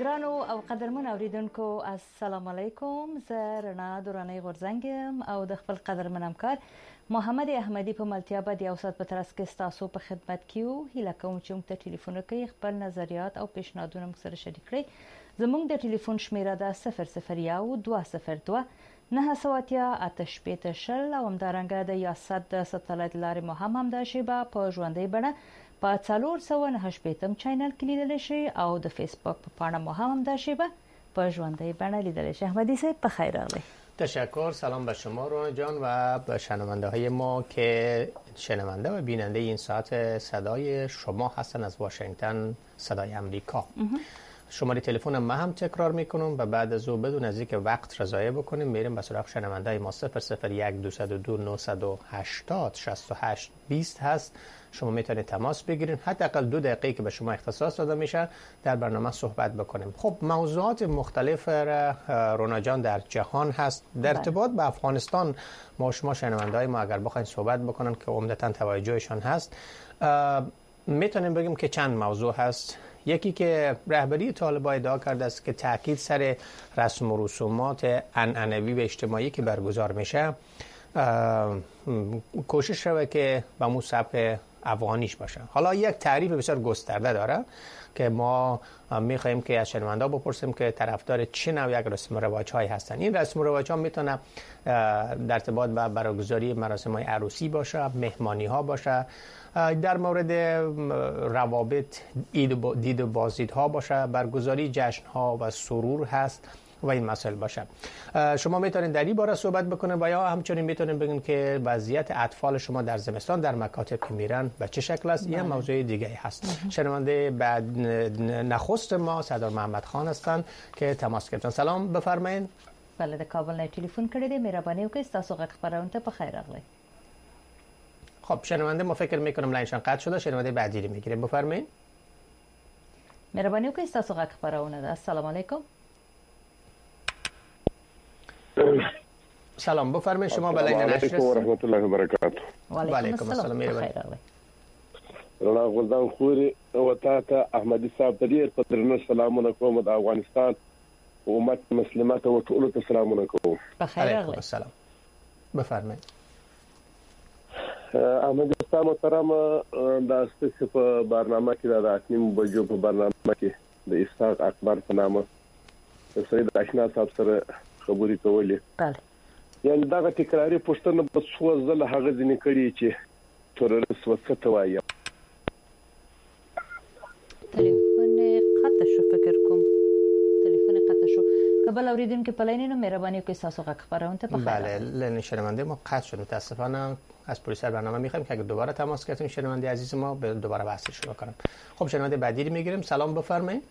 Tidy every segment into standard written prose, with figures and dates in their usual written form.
ګرانو او قدرمن اوریدونکو السلام علیکم. زه رڼا دورانی غورزنګم او د خپل قدرمن همکار محمد احمدی په ملتیا باندې یو سات په ترڅ کې تاسو په خدمت کې یو. هیله کوم چې موږ ته ټلیفون وکړئ، خپل نظریات او پیشنهادونه موږ سره شریک کړئ. زموږ د ټلیفون شمیره ده 001-202 980 شل او همدارنګه د یاست د ساتلایت لارې مو هم همدا شیبه په ژوندۍ بڼه په 498 چینل کې لیدل شي او د فیسبوک په پاڼه مو هم همدا شیبه په ژوندۍ بڼه لیدل شي. احمدی صاحب په خیر راغلی. تشکر. سلام به شما رونا جان و به شنونده های ما که شنونده و بیننده این ساعت صدای شما هستن از واشنگتن صدای امریکا. شماره تلفن ما هم تکرار میکنم و بعد از او بدون از اینکه وقت را ضایع بکنیم میریم به سراغ شنونده ما. 001-202-980-68-20 هست. شما میتونید تماس بگیرید، حداقل 2 دقیقه که به شما اختصاص داده میشه در برنامه صحبت بکنیم. خب موضوعات مختلف رونا جان در جهان هست. در ارتباط به افغانستان ما شما شنونده های ما اگر بخواین صحبت بکنن که عمدتاً توجهشان هست، میتونیم بگیم که چند موضوع هست. یکی که رهبری طالبان ادعا کرده است که تاکید سر رسم و رسومات عنعنوی و اجتماعی که برگزار میشه کوشش رو که به مو سبک افغانیش باشه. حالا یک تعریف بسیار گسترده داره که ما میخوایم که از شنونده بپرسیم که طرفدار چه نوع یک رسم و رواج هایی هستن. این رسم و رواج ها میتونه در ارتباط با برگزاری مراسم های عروسی باشه، مهمانی ها باشه، در مورد روابط دید و بازدیدها باشه، برگزاری جشن ها و سرور هست و این مسائل باشه. شما میتونید در این باره صحبت بکنید و یا همچنین میتونید بگین که وضعیت اطفال شما در زمستان در مکاتب که میرن به چه شکل است. یه موضوع دیگه هست. شنونده بعد نخست ما سردار محمد خان هستند که تماس گرفتن. سلام بفرمایید. بله، د کابل نه ټلیفون کړی دی. مهرباني وکړئ تاسو غږ خبرونه ته په خیر راغلی. خب شنونده ما فکر میکنم لاینشان قطع شده. شنونده بعدی رو میگیریم. بفرمایید. مهرباني وکړئ تاسو غږ خبرونه ده. السلام علیکم. سلام بفرمایید. شما بلای نشر و رحمت الله و برکاته. و علیکم السلام. مهرباني. رڼا غلدان خوري او ته احمدي صاحب ته ډیر په درنه سلامونه کوم. د افغانستان امت مسلمات او ټول ته سلامونه کوم. علیکم السلام. بفرمایید. احمدي صاحب محترم، د ستاسو په برنامه کې د راتنیم بجو په برنامه کې د اسحاق اکبر په نامه سید آشنا صاحب سره خبرې کولې. بله. یعنی دا تکراری پوښتنه په څو ځله هغه ځنې کړی چې تورریست وڅ ته وایي. تلیفون قطع شو، فکر کوم تلیفون قطع شو. قبل اوریدونکو په لاین نو مهرباني وکړئ تاسو غږ خبرونه ته په خیر. بله، لین شنونده ما قطع شد. متاسفانه از پلیس برنامه میخوایم که اگه دوباره تماس گرفتیم شنونده عزیز ما به دوباره بحث شروع کنیم. خب شنونده بعدی رو میگیریم. سلام بفرمایید.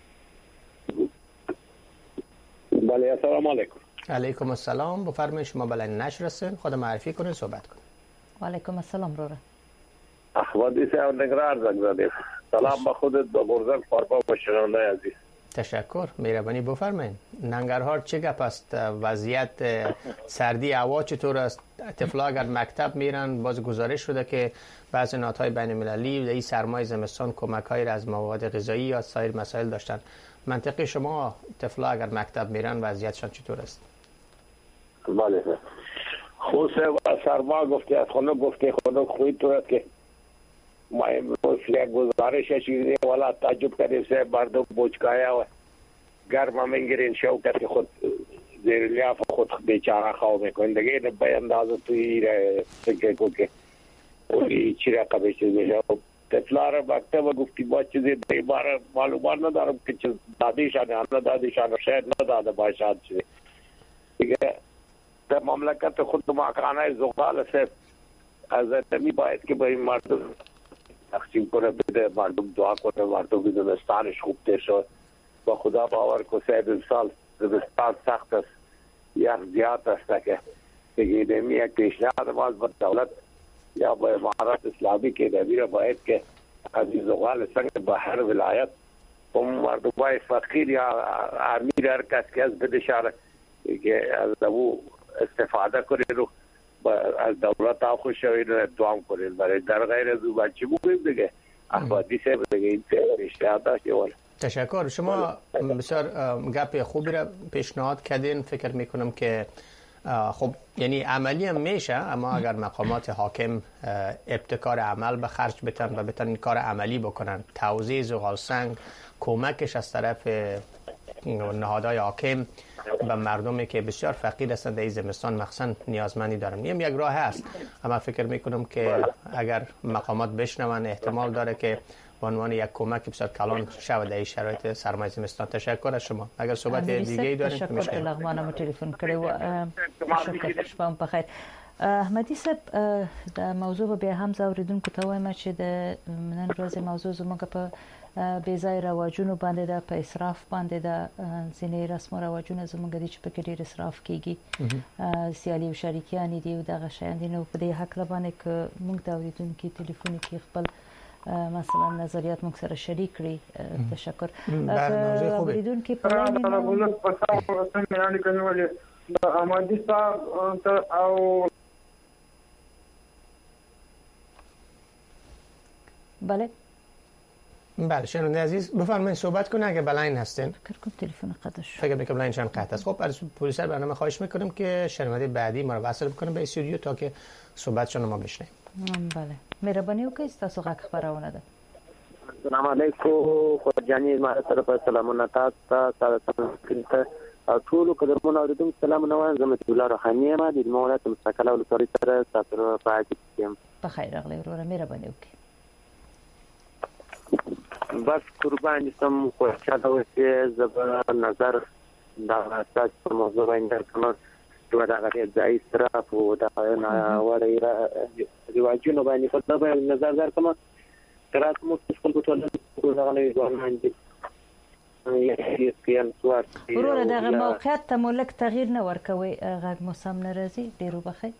بله، السلام علیکم. علیکم السلام. بفرمایید. شما بلای نشر هستین، خود معرفی کنید، صحبت کنید. و علیکم السلام. رو احمدی صاحب نگران زنگ. سلام به خودت، به غرزنگ پارپا و شنونده عزیز. تشکر. مهربانی بفرمایید. ننگرهار چه گپ است؟ وضعیت سردی هوا چطور است؟ طفلا اگر مکتب میرن باز گزارش شده که بعضی نهادهای بین المللی در این سرمای زمستان کمک‌هایی از مواد غذایی یا سایر مسائل داشتن. منطقه شما طفلا اگر مکتب میرن وضعیتشان چطور است؟ بله. خود سرما گفته از خونه گفته خدا خوی تو است که ما امروز گزارش چیزی والا تعجب کرده سے مردم بوچکایا و گرما میگیرین شوکت که خود زیر لیاف خود بیچاره خواهد میکنن دیگه این به اندازه توی فکر کو که اوی چی رقبه چیز میشه. طفلا را مکتب گفتی با چیزی دیباره معلومات ندارم که چیز دادیشانه ندادیشانه شاید نداده باشد چیزی دیگه. در مملکت خود ماکانه زغال سے از نمی باید که به این مردم تقسیم کنه، بده مردم دعا کنه مردم زمستانش خوب تیر شد. با خدا باور کو سید سال زمستان سخت است، یخ زیاد است که دیگه نمی یک پیشنهاد باز به دولت یا به امارات اسلامی که دبیر باید که از این زغال سنگ به هر ولایت هم مردم باید فقیر یا امیر هر کس که از بدشاره که از او استفاده کنه رو از دولت آخوش شوید و اتوام کنید. برای در غیر از او بچه بگویم دیگه احمدی صاحب دیگه این اشتیاق داشته. تشکر. شما بسیار گپ خوبی را پیشنهاد کردین. فکر میکنم که خب یعنی عملی هم میشه، اما اگر مقامات حاکم ابتکار عمل به خرج بتن و بتن این کار عملی بکنن، توزیع زغال سنگ، کمکش از طرف نهادهای حاکم به مردمی که بسیار فقیر هستند در این زمستان مخصوصا نیازمندی دارن، یک راه هست. اما فکر میکنم که اگر مقامات بشنون احتمال داره که به عنوان یک کمک بسیار کلان شود در این شرایط سرمای زمستان. تشکر از شما. اگر صحبت دیگه ای دارین تشکر لغمانم تلفن کړی و تشکر. شپه بخیر. احمدي صاحب د موضوع به هم زوریدونکو ته وایم چې د نن ورځې موضوع زموږ په بې ځای رواجونو باندې د په اسراف باندې د ځینې رسم او رواجونه زموږ دي چې په کې ډېر اسراف کیږي، سیالي او شریکیان دي او دغه شیان دي. نو په دې حق لبانې ک موږ د اوریدونکو ټلیفون کې خپل مثلا نظریات موږ سره شریک کړي. تشکر. اوریدونکو په احمدي صاحب او بله شنونده عزیز بفرمایید صحبت کنه اگه بلاین هستین. فکر کنم تلفن قطع شد. فکر میکنم لاینشان قطع است. خب از پروژه برنامه خواهش میکنم که شنونده بعدی ما رو وصل بکنه به استودیو تا که صحبتشون ما بشنویم. بله مهرباني وکړئ تاسو غږ خبرونه ده. السلام علیکم خواجانی ما سره سلامونه تاسو ته او ټول قدرمن اوریدونکو سلامونه وایم. زه متي الله روحاني ما د مولات مستقله ولسوالۍ سره تاسو په اړه یم. په خیر راغلی وروره مهرباني وکړئ. بس قربان سم خوشاله اوسئ. زبر نظر دا اساس په موضوع باندې کوم چې دا غوړي ځای سره په دا وړي رواجونو باندې په نظر درکمه ترات مو خپل ټول غوړي ځوانان دي. وروره دغه موقعیت ته ملک تغییر نه ورکوي. غږ مو سم نه راځي. ډیرو بخیر.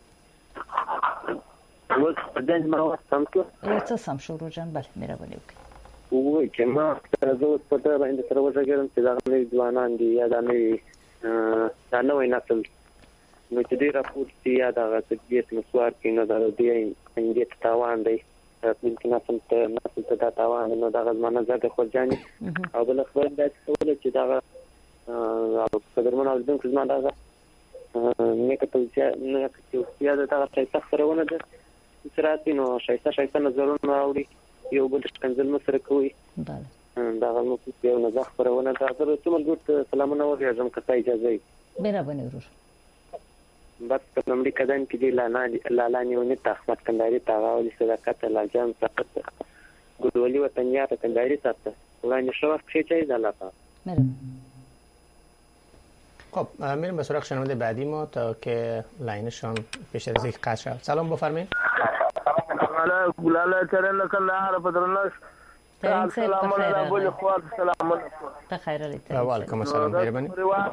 اوس په دې ما وستم کې یو څه سم شو روجان. بله مهرباني وکړئ. وای چې ما زه اوس په دې باندې سره وژګرم چې دا نوې ځوانان دي یا دا نوې نسل نو چې دې راپور چې یا دا تدبیر مسوار کې نه دا دې انګلیس تاوان دی ممکن نسل ته دا تاوان نو دا غزمانه زده خوځاني او بل خبر دا چې دا قدرمن اوریدونکو زما دا نه کته دا څه خبرونه ده چې راځي نو شایسته نظرونه اوري یو بل څنګه مسره کوي. بله دا غو یو نه ځخ پرونه دا سره څومره ګټ سلامونه ورته کته اجازه مهرباني ورور. بس کوم دې کدان کې دی لاله نیونه تخمت کنداري تاغاولي صداقت لاجان سقط ګډولي وطنیا ته کنداري ساتته وړاندې شو چې چي دلاته. خب میریم به سراغ شنونده بعدی ما تا که لاینشان پیش از یک قطع شد. سلام بفرمایید. ګلاله ترنه کله هر بدرناش سلام علیکم خوات سلام بخیر علیکم. وعلیکم السلام. مهرباني. رواج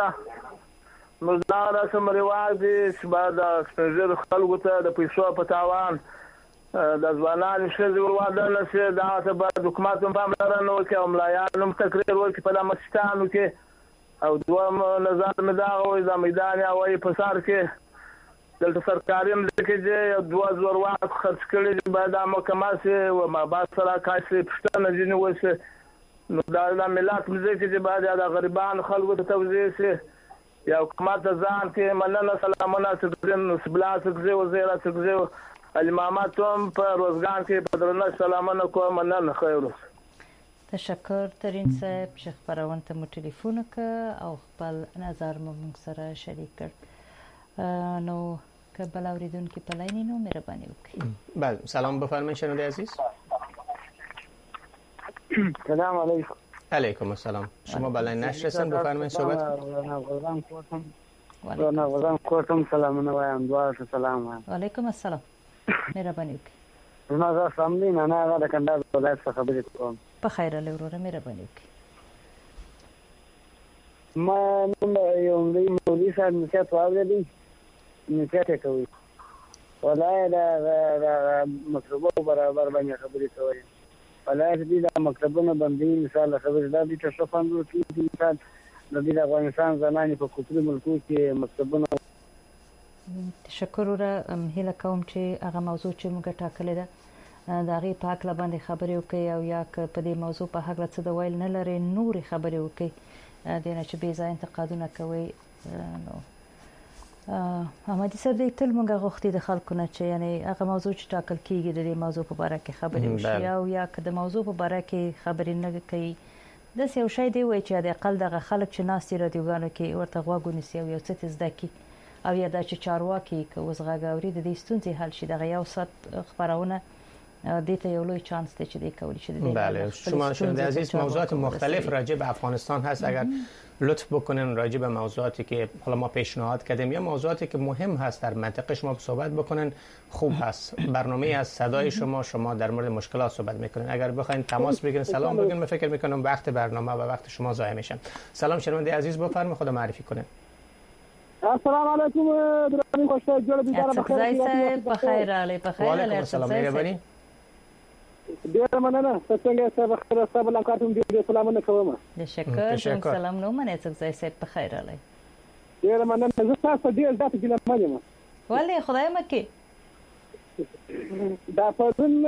مزدا رسم رواج دي چې بعد سپنځر خلکو ته د پیسو په تاوان د ځوانانو شذ ورواده نشي دا ته بعد حکومت هم پاملرنه وکړي او ملایانو تقریر وکړي په لمستانو کې او دوام نظر مداغو د میدان او په سار کې دلته سرکاري ملکه دې 2000 واټ خرڅ کړي بعد محکمه سي او ما با سره کاسي پښتنه جنې وسه نو دا ملت مزه کې بعد د غریبان خلکو ته توزیع سي یا حکومت ځان کې مننه سلامونه سګرن سبلا سګزه وزیرا سګزه الامامات هم په روزګان کې بدرنه سلامونه کوم مننه خیر. تشکر ترین صاحب چې خبرونه ته مو ټلیفون وکړ او خپل نظر مو موږ سره شریک کړ. نو که بل اوریدونکو په لاین نو مهرباني وکړئ. بله سلام بفرمایید شنونده عزیز. سلام علیکم. علیکم السلام. شما بلاین نشرسن بفرمایید صحبت. وعلیکم کوتم سلام وایم دوار سلام وایم. وعلیکم السلام. مهرباني وکړئ. زما سامنے نه هغه د کندهار ولایت څخه خبرې کوم. په خیر له وروره مهرباني وکړئ. ما نن یو مولوی صاحب نصیحت واورېدی نصیحت کوي ولای دا مطلب برابر باندې خبرې کوي ولای دې د مکتبونو باندې مثال خبرې دا دي چې شفاندو کې مثال د افغانستان زماني په کوټري ملکو کې مکتبونه. تشکر وروره هیله کوم چې هغه موضوع چې موږ ټاکلې ده د هغې په هکله باندې خبرې وکړئ او یا که په دې موضوع په هکله څه د ویل نه لرئ نورې خبرې وکړئ دې نه چې بې ځایه انتقادونه کوئ. نو احمدي صاحب دې تل موږ غوښتي د خلکو نه چې یعنی هغه موضوع چې ټاکل کیږي د دې موضوع په اړه کې خبرې وشي او یا که د موضوع په اړه کې خبرې نه کوي داسې یو شی دی وایي چې د اقل دغه خلک چې ناست دي رادیوګانو کې ورته غوږ ونیسي او یو څه زده کړي او یا دا چې چارواکي که اوس غږ اوري د دې ستونزې حل شي دغه یو ساعت خبرونه دې ته یو لوی چانس دی چې دې کولی شي. بله شما شنونده عزیز موضوعات مختلف راجع به افغانستان هست اگر لطف بکنن راجع به موضوعاتی که حالا ما پیشنهاد کردیم یا موضوعاتی که مهم هست در منطقه شما صحبت بکنن خوب هست. برنامه از صدای شما در مورد مشکلات صحبت میکنن. اگر بخواید تماس بگیرین سلام بگین من فکر میکنم وقت برنامه و وقت شما ضایع میشه. سلام شنونده عزیز بفرمایید خود معرفی کنین. السلام علیکم درانی خوشحال جوړ دي دار بخیر علی بخیر وعلیکم السلام مهرباني ډیر مننه څنګه صاحب خیر صاحب لکاتم دې سلامونه کوم. تشکر سلام نو منه څنګه صاحب بخیر علی ډیر مننه زه تاسو ډیر ذات ګل مالم والله خدای مکه دا پدون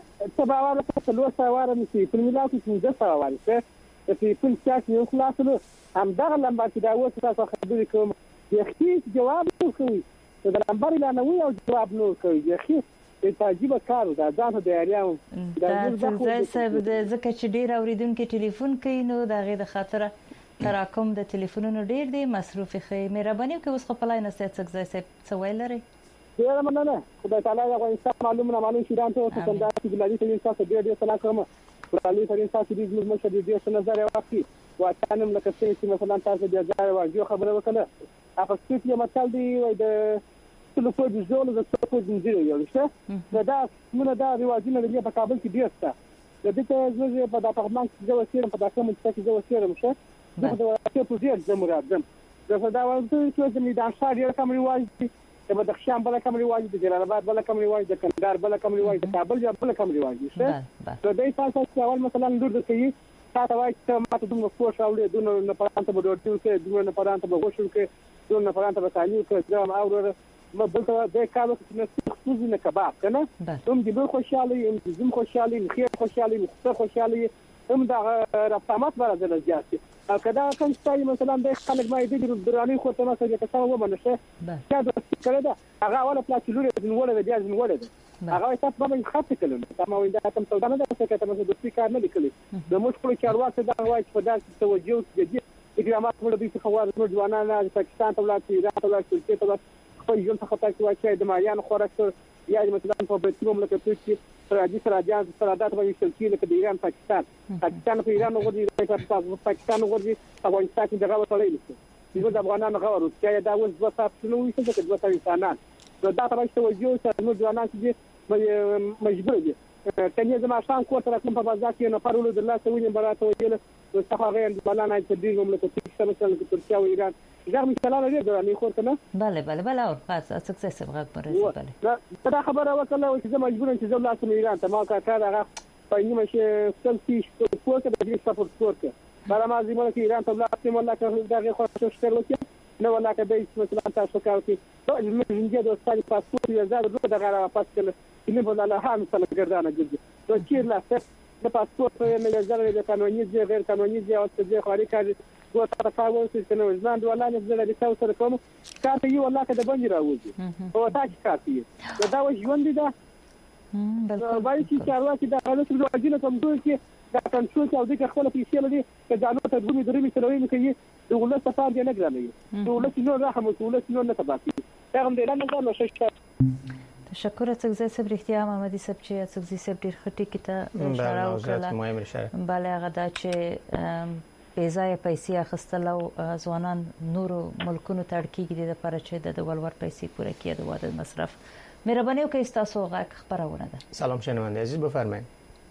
تباوره په لوسه واره نسی په ملاتو کې ځه سوال څه په فل چاک یو خلاصو هم دا لمبا چې دا وڅ تاسو خبرې کوم یخي جواب کوي دا لمبا نه وي او جواب نو کوي یخي تعجب کار دا ځان ته اړیاو دا څنګه صاحب د زکه چې ډیر اوریدونکو ټلیفون کوي نو دا غي د خاطر تراکم د ټلیفونونو ډیر دی مصروف خې مهرباني وکړئ اوس خپل لاین ست څنګه صاحب څه ویل لري. ډیر مننه خدای تعالی د افغانستان معلومه شیران ته څنګه چې بلادي ته تاسو ډیر سلام کوم بلادي ته تاسو دې زموږ مشر دې څه نظر واخلي واتانم لکه چې مثلا تاسو دې ځای واجو خبره وکړه افسوس یې مثال دی وای د ټول په دې ځول د څه په دې دی یو څه دا موږ دا ریواجونه لري په کابل کې ډیر څه د دې ته زه په دپارتمان کې زه وسیرم په داسې منځ کې زه وسیرم شه دا د په دې زموږ دا ولته چې د میدان شار یو کوم ریواج دی د بدخشان بل کوم ریواج دی د جلال آباد بل کوم ریواج د کندهار بل کوم ریواج د کابل بل کوم ریواج دی شه د دې تاسو اول مثلا لور کوي تاسو وایي چې ماته دومره فوش راوړي دونه نه پرانته به ورته کې دونه نه پرانته به غوښل کې دونه نه پرانته به کانیو کې ځم او ما بلته د کابل کې نسخوزي نه کباب کنه هم دې خوشاله هم زم خوشاله خیر خوشاله مخته خوشاله هم دا رفتامات برازل زیاتي کدا کوم ځای مثلا د خلک ما دې دراني خو ته مثلا چې تاسو ومنشه دا د کړه دا هغه ولا پلاټیلور د وړه د جاز وړه هغه تاسو به خاطر کړئ تاسو دا کوم څه نه ده چې تاسو د سپیکر نه لیکلي د مشکل چارواکي دا وایي چې په داسې توجه کې اقدامات وړي چې خوار نور ځوانان پاکستان ته ولاړ ایران ته ولاړ ترکیه ته ولاړ خو یو څه خطا کوي چې د مالیان خوراک یا مثلا په بیتي مملکتونو کې راځي سراجان سرادات وایي چې د ایران پاکستان په ایران وګوري پاکستان وګوري افغانستان کې دغه وړي چې د افغانانو غوړو چې دا اوس دوه ساعت نو وي چې دوه ساعت انسانان نو دا ترڅ توجه چې نور ځوانان چې مجبور دي کني زما شان کوته راکم په بازار کې نه پرولو د الله سوي براته ویل څه غیر بلانه چې د مملکتونو کې مثلا ترکیه او ایران زغ مثال لري دراني خور کنه بله او خاص سکسس بغاک پرې بله دا خبره وکړه چې زما مجبور چې زما لاسم ایران ته ما کار هغه په نیمه شي سلفي سپورت د دې سپورت سپورت برا ما زموږ کې ایران ته لاسم ولا دغه خو شکر وکړي نو ولا کده مثلا تاسو کار کوي ټول موږ د استاد پاسپورت یې زاد دغه دغه پاس کړل چې په لاله هم مثلا ګردانه ګرځي نو چې لا د پاسپورت یې زاد د قانوني غیر قانوني او څه خاري کار دوه تاسو چې نو ځان ولا نه زړه د تاسو سره کوم کار یې ولا کده باندې راوځي او تاسو کار کوي دا و ژوند دي دا وایي چې چارواکي د قانون د وجینه کمزوري کې دا کنټرول او د خپل پیسې لري چې ځانو ته درمي سره کوي د ولس په فار دی نه ګرځي د ولس نو رحم او ولس نو نه تباسي پیغام دی نه نو شکر تشکر څنګه صاحب اختیار محمدي صاحب چې څنګه صاحب ډیر خټي کې ته اشاره وکړه بله هغه دا چې پیسې پیسې اخستل او ځوانان نورو ملکونو ته اړکیږي د لپاره چې د ولور پیسې پوره کړي د واده مصرف مهرباني وکړئ تاسو غږ خبرونه ده. سلام شنونده عزیز بفرمایید.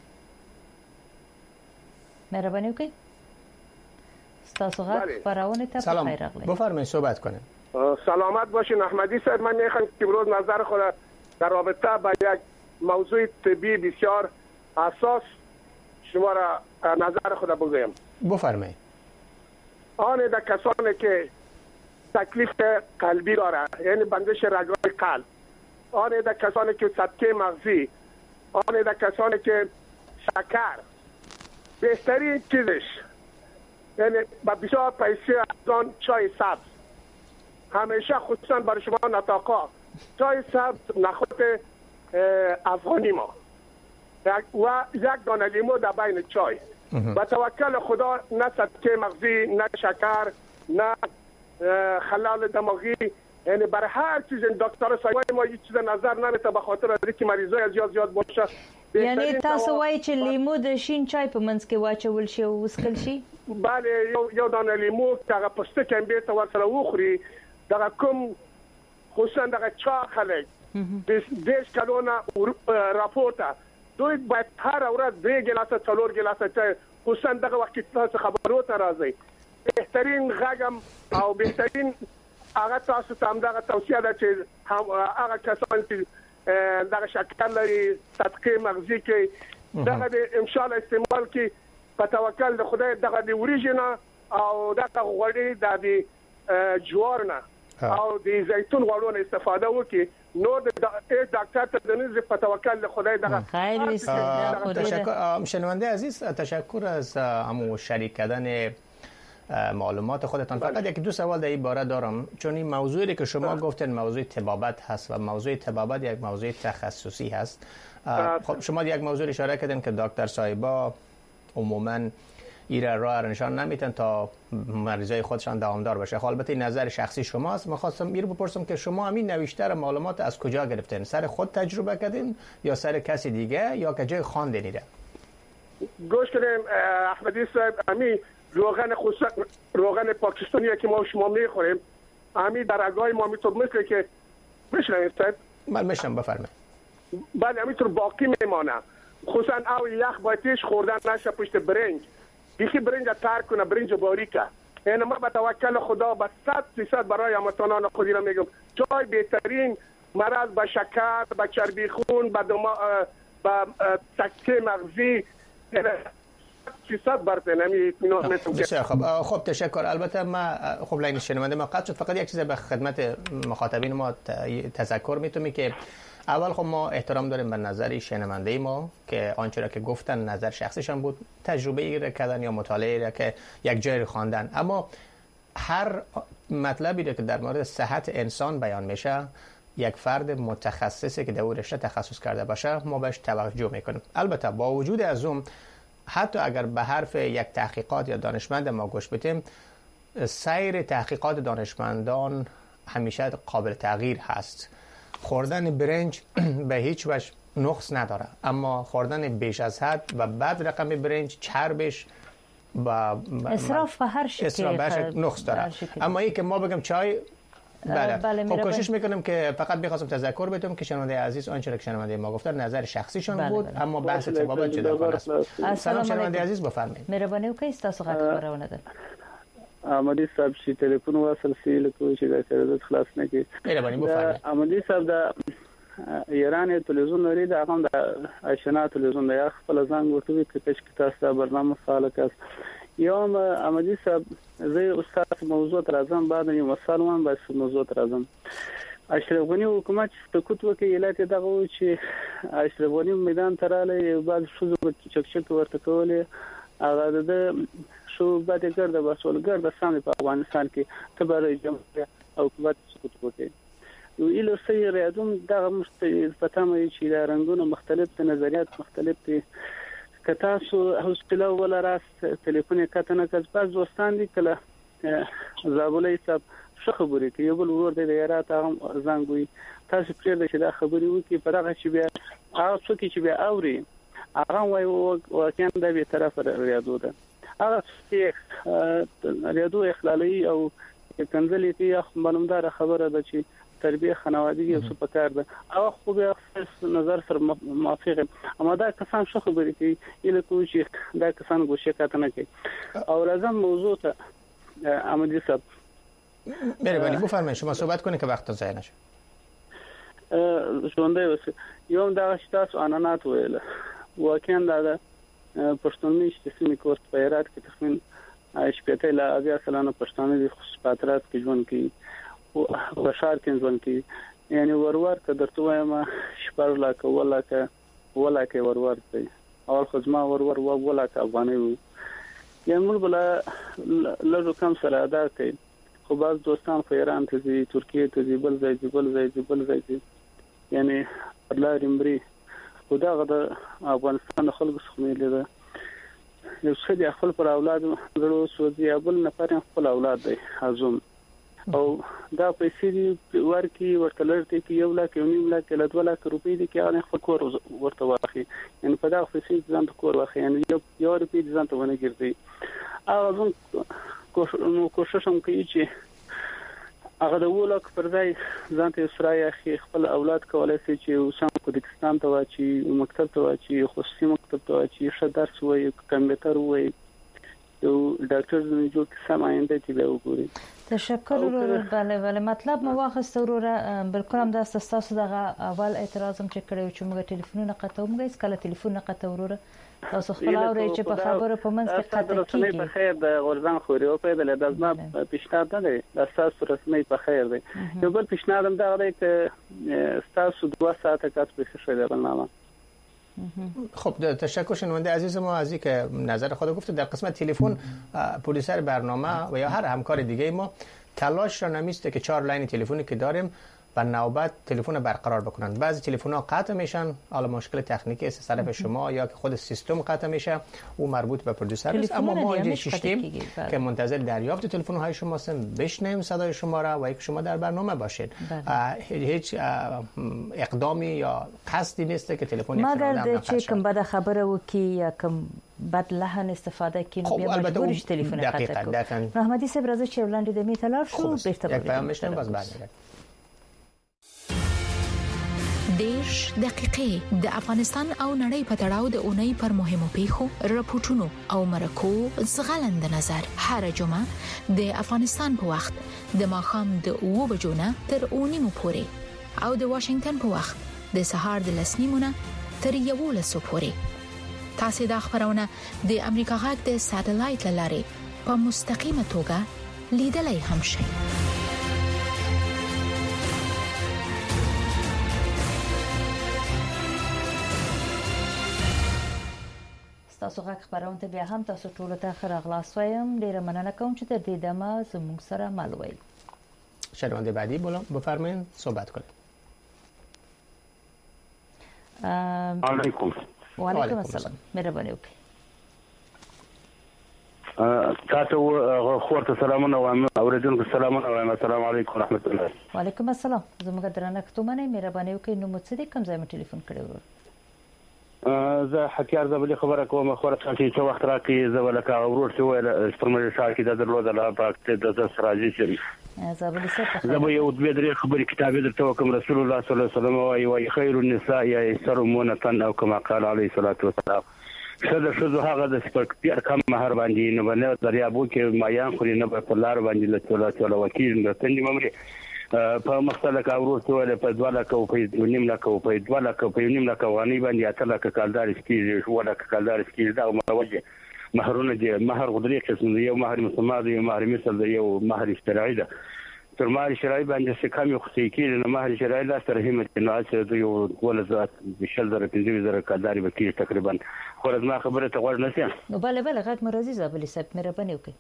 مهرباني وکړئ تاسو غږ خبرونه ته بخیر راغلی. بفرمایید صحبت کنید. سلامت باشین احمدی صاحب. من میخوام که امروز نظر خود در رابطه با یک موضوع طبی بسیار حساس شما را نظر خود بگویم. بفرمایید. آن در کسانی که تکلیف قلبی داره یعنی بندش رگهای قلب، آن در کسانی که سکته مغزی آن در کسانی که شکر بهترین چیزش یعنی با بسیار پیسه از آن چای سبز، همیشه خصوصا برای شما نطاقا چای سبز نخود افغانی ما و یک دانه لیمو در بین چای. با توکل خدا نه سکته مغزی، نه شکر، نه خلال دماغی، یعنی برای هر چیز دکتر سایوای ما هیچ چیز نظر نمیده به خاطر از اینکه مریضای زیاد باشه. یعنی تاسو وایي چې لیمو د شین چای په منځ کې واچول شي او وسکل شي؟ بله، یو دانه لیمو که هغه پوستکی هم بیرته ورسره وخوري، دغه کوم خصوصا دغه چا خلک 10 کلونه راپورته دوی باید هر ورځ 2 ګیلاسه 4 ګیلاسه چای، خصوصا دغه وخت کې تاسو خبرو ته راځي. بهترین غږم او بهترین هغه تاسو ته هم دغه توصیه ده چې هغه کسان چې دغه شکر لري تدقیق مغزي کې دغه ان شاء الله استعمال کې په توکل د خدای دغه د اوریجنا او دغه غوړي د جوار نه او د زیتون غوړو نه استفاده وکړي. نو د ډاکټر ته د نزد په توکل د خدای دغه خیر تشکر. شنونده عزیز تشکر از همو شریک کردن معلومات خودتان. فقط یک دو سوال در این باره دارم، چون این موضوعی که شما گفتن موضوع طبابت هست و موضوع طبابت یک موضوع تخصصی هست. خب شما یک موضوع اشاره کردن که دکتر صاحبا عموما ایره راه نشان نمیتن تا مریضای خودشان دوامدار باشه. البته نظر شخصی شماست. می‌خواستم این رو بپرسم که شما همین نوشتار معلومات از کجا گرفتین؟ سر خود تجربه کردین یا سر کسی دیگه یا که جای خواندین؟ گوش کنیم احمدی صاحب، همین روغن پاکستانی که ما شما میخوریم همین در اگای ما میتور مثل که میشنید صاحب؟ من میشنم، بفرمایید. بله همینطور باقی میمانه، خصوصا او یخ بایتش خوردن نشه پشت برنج، یکی برنج ترک کنه، برنج باریکه. یعنی ما به توکل خدا به 100% برای هموطنان خودی را میگم چای بهترین مرض به شکر، به چربی خون، به سکته مغزی 300 برتن بسیار خب تشکر. البته ما خب لاین شنونده ما قطع شد، فقط یک چیز به خدمت مخاطبین ما تذکر میتونیم که اول خب ما احترام داریم به نظر شنونده ما که آنچه را که گفتن نظر شخصیشان بود، تجربه ای کردن یا مطالعه را که یک جای خواندن، اما هر مطلبی را که در مورد صحت انسان بیان میشه یک فرد متخصصی که در اون رشته تخصص کرده باشه ما بهش توجه میکنیم. البته با وجود از اون حتی اگر به حرف یک تحقیقات یا دانشمند ما گوش بدیم، سیر تحقیقات دانشمندان همیشه قابل تغییر هست. خوردن برنج به هیچ وجه نقص نداره، اما خوردن بیش از حد و بعد رقم برنج چربش و اسراف به هر شکل نقص داره. اما این که ما بگم چای بله خب کوشش میکنم که فقط بخواستم تذکر بدم که شنونده عزیز آنچه که شنونده ما گفتن نظر شخصیشون بود، اما بحث طبابت جداگانه است. سلام شنونده عزیز، بفرمایید. مهرباني وکړئ تاسو غږ خبرونه ده. احمدی صاحب شي ټلیفون وصل سي لکه چې دا سره خلاص نه کی. مهرباني بفرمایید. احمدی صاحب دا ایران تلویزیون لري دا هم د آشنا تلویزیون د خپل ځان ورته کې تاسو برنامه فعالک است. یوم احمدی صاحب زه استاد موضوع ترازم بعد یو مسلمان بس موضوع ترازم اشرف غنی حکومت سکوت وکړي علت دغه چې اشرف غنی میدان تراله بعد شوزو چکچک ورته کولې هغه د شو بعد ګرځي بسول ګرځي سم په افغانستان کې تبر جمهوریت حکومت سکوت وکړي. نو ایله سیر یادوم دغه مستفتامه چې د رنگونو مختلف نظریات مختلف دي کتا سو حوصله ولا راس ټلیفون کتنه کز بعض دوستان دي کله زابلې صاحب څه خبرې کوي بل ور دي یارات هم زنګوي تاسو پرې د خبرې وکي په دغه چې بیا هغه څوک چې بیا اوري هغه وای واکین د به طرف ریاضو ده هغه چې ریاضو اخلالي او کنځلې ته معلومدار خبره ده چې تربیه خانوادگی او سپکار ده او خو به نظر سره موافقه، اما دا کسان څه خبرې کوي اله کوم چې دا کسان گوشه کاتنه کوي او لازم موضوع ته احمدی صاحب مهرباني بفرمایید شما صحبت کنید که وقت ضایع نشه. ژوندۍ اوسه یوم دا تاسو انانات ویل واکین دا پښتوني چې کورس په هرات کې تخمین شپته لا اویا سلانه پښتانه د خصوصیات کې ژوند کوي او بشار کې ژوند کوي، یعنی ورور که درته وایم شپږ لا کوله که ولاکه ورور دی اول خو ما ورور ولاکه افغاني وو یعنی موږ بل له کم سره ادا کوي خو بعض دوستان خو ایران ته ځي ترکیه ته ځي بل ځای یعنی الله رمبري خدا غدا افغانستان خلکو څخه ملي ده یو څه د خپل پر اولاد غړو سوځي بل نفر خپل اولاد دی ازم او دا پیسې ورکی ورته لرته کې 1 لک 1.5 لک ل 2 لک روپۍ دي کې ان خپل کور ورته واخی یعنی په دا پیسې ځان ته کور واخی یعنی یو روپۍ ځان ته ونه ګرځي او زم کوشش هم کوي چې هغه د ولک پر ځای ځان ته اسرای اخی خپل اولاد کولای شي چې وسام کوردستان ته واچي مکتب ته واچي خصوصي مکتب ته واچي ښه درس وایي کمپیوټر وایي یو ډاکټر زموږ جوړ سم آینده چې به وګوري تشکر بله مطلب مو واخست وروره بالکل هم دا تاسو دغه اول اعتراض هم چې کړو چې موږ ټلیفونونه قطو موږ هیڅ کله ټلیفون قطو وروره تاسو خپل اوري چې په خبره په منځ کې قطع کیږي په خیر د غورځان خوري او په دله د ازما پیشنهاد نه دی د اساس رسمي په خیر دی یو بل پیشنهاد هم دا دی چې تاسو 2 ساعت کات په شوی برنامه خب تشکر شنونده عزیز ما از اینکه نظر خود گفته. در قسمت تلفن پرودوسر برنامه و یا هر همکار دیگه ما تلاش را نمیسته که 4 لاین تلفنی که داریم و نوبت تلفن برقرار بکنن. بعضی تلفن‌ها قطع میشن، حالا مشکل تکنیکی است طرف شما یا که خود سیستم قطع میشه، او مربوط به پرودوسر است. اما ما اینجا شیشتیم که منتظر دریافت تلفن‌های شما هستیم، بشنویم صدای شما را و اینکه شما در برنامه باشید. هیچ اقدامی یا قصدی نیست که تلفن مگر چه کم بد خبره و کی یا کم بد لحن استفاده کین بیا مجبورش تلفن قطع کنید. محمدی صاحب راځي چې وړاندې د میتلار شو بیرته یک پیام میشنم باز بعد دیش دقیقې د افغانستان او نړۍ په تړاو د اونۍ پر مهمو پیښو راپورټونو او مرکو زغلند نظر هر جمعه د افغانستان په وخت د ماښام د 2 بجو نه تر 9 پورې او د واشنگټن په وخت د سهار د 10 نیمه تر 11 پورې تاسو د خبرونه د امریکا غږ د ساتلایت لارې په مستقیمه توګه لیدلای هم شئ. تاسو غږ خبرونه بیا هم تاسو ټول ته خراغلاس وایم. ډیره مننه کوم چې تر دې دمه زموږ سره مل وئ. شنونده بعدی بفرمایید صحبت کنید. علیکم. و علیکم السلام. مهرباني وکړئ. تاسو خورته سلامونه وایم اوریدونکو سلامونه وایم. السلام علیکم ورحمت الله. و علیکم السلام. زموږ درنه کتومنه مهرباني وکړئ. نو مو څه دې کوم ځای مې ټلیفون کړی و؟ زه حکیار زبلی خبره کوم. خورته چې وخت راکې زولکه ورور چې ویل فرمایي شاه کې د درلود الله پاک ته د سراجي شریف زبلی څه زه به یو 2-3 خبرې کتابې درته وکم. رسول الله صلی الله علیه وسلم وايي خیر النساء یسرمون تن او کما قال علیه الصلاه والسلام. شذ هغه د سپکتیر کم مہر باندې نه باندې دریابو کې مایان خوري نه په لار باندې له وکیل د تندې ممري په مختلف اورو ټول په 2 لک او په 1.5 لک او په 2 لک او په 1.5 لک غنی باندې اتل لک کالدار سکیږي شو لک کالدار سکیږي دا متوجه مہرونه دي. مہر غدري قسم دی، یو مہر مسلمان دی، یو مہر مثل دی، یو مہر شرعي ده. تر مہر شرعي باندې څه کم یو خصي کېږي نه مہر شرعي لا سره همت نه اچي دی یو ول زات بشل در 15 کالدار به کې تقریبا خو ما خبره ته غوړ نه سي. نو بله غږ مرزي زابلی صاحب مهرباني وکړئ.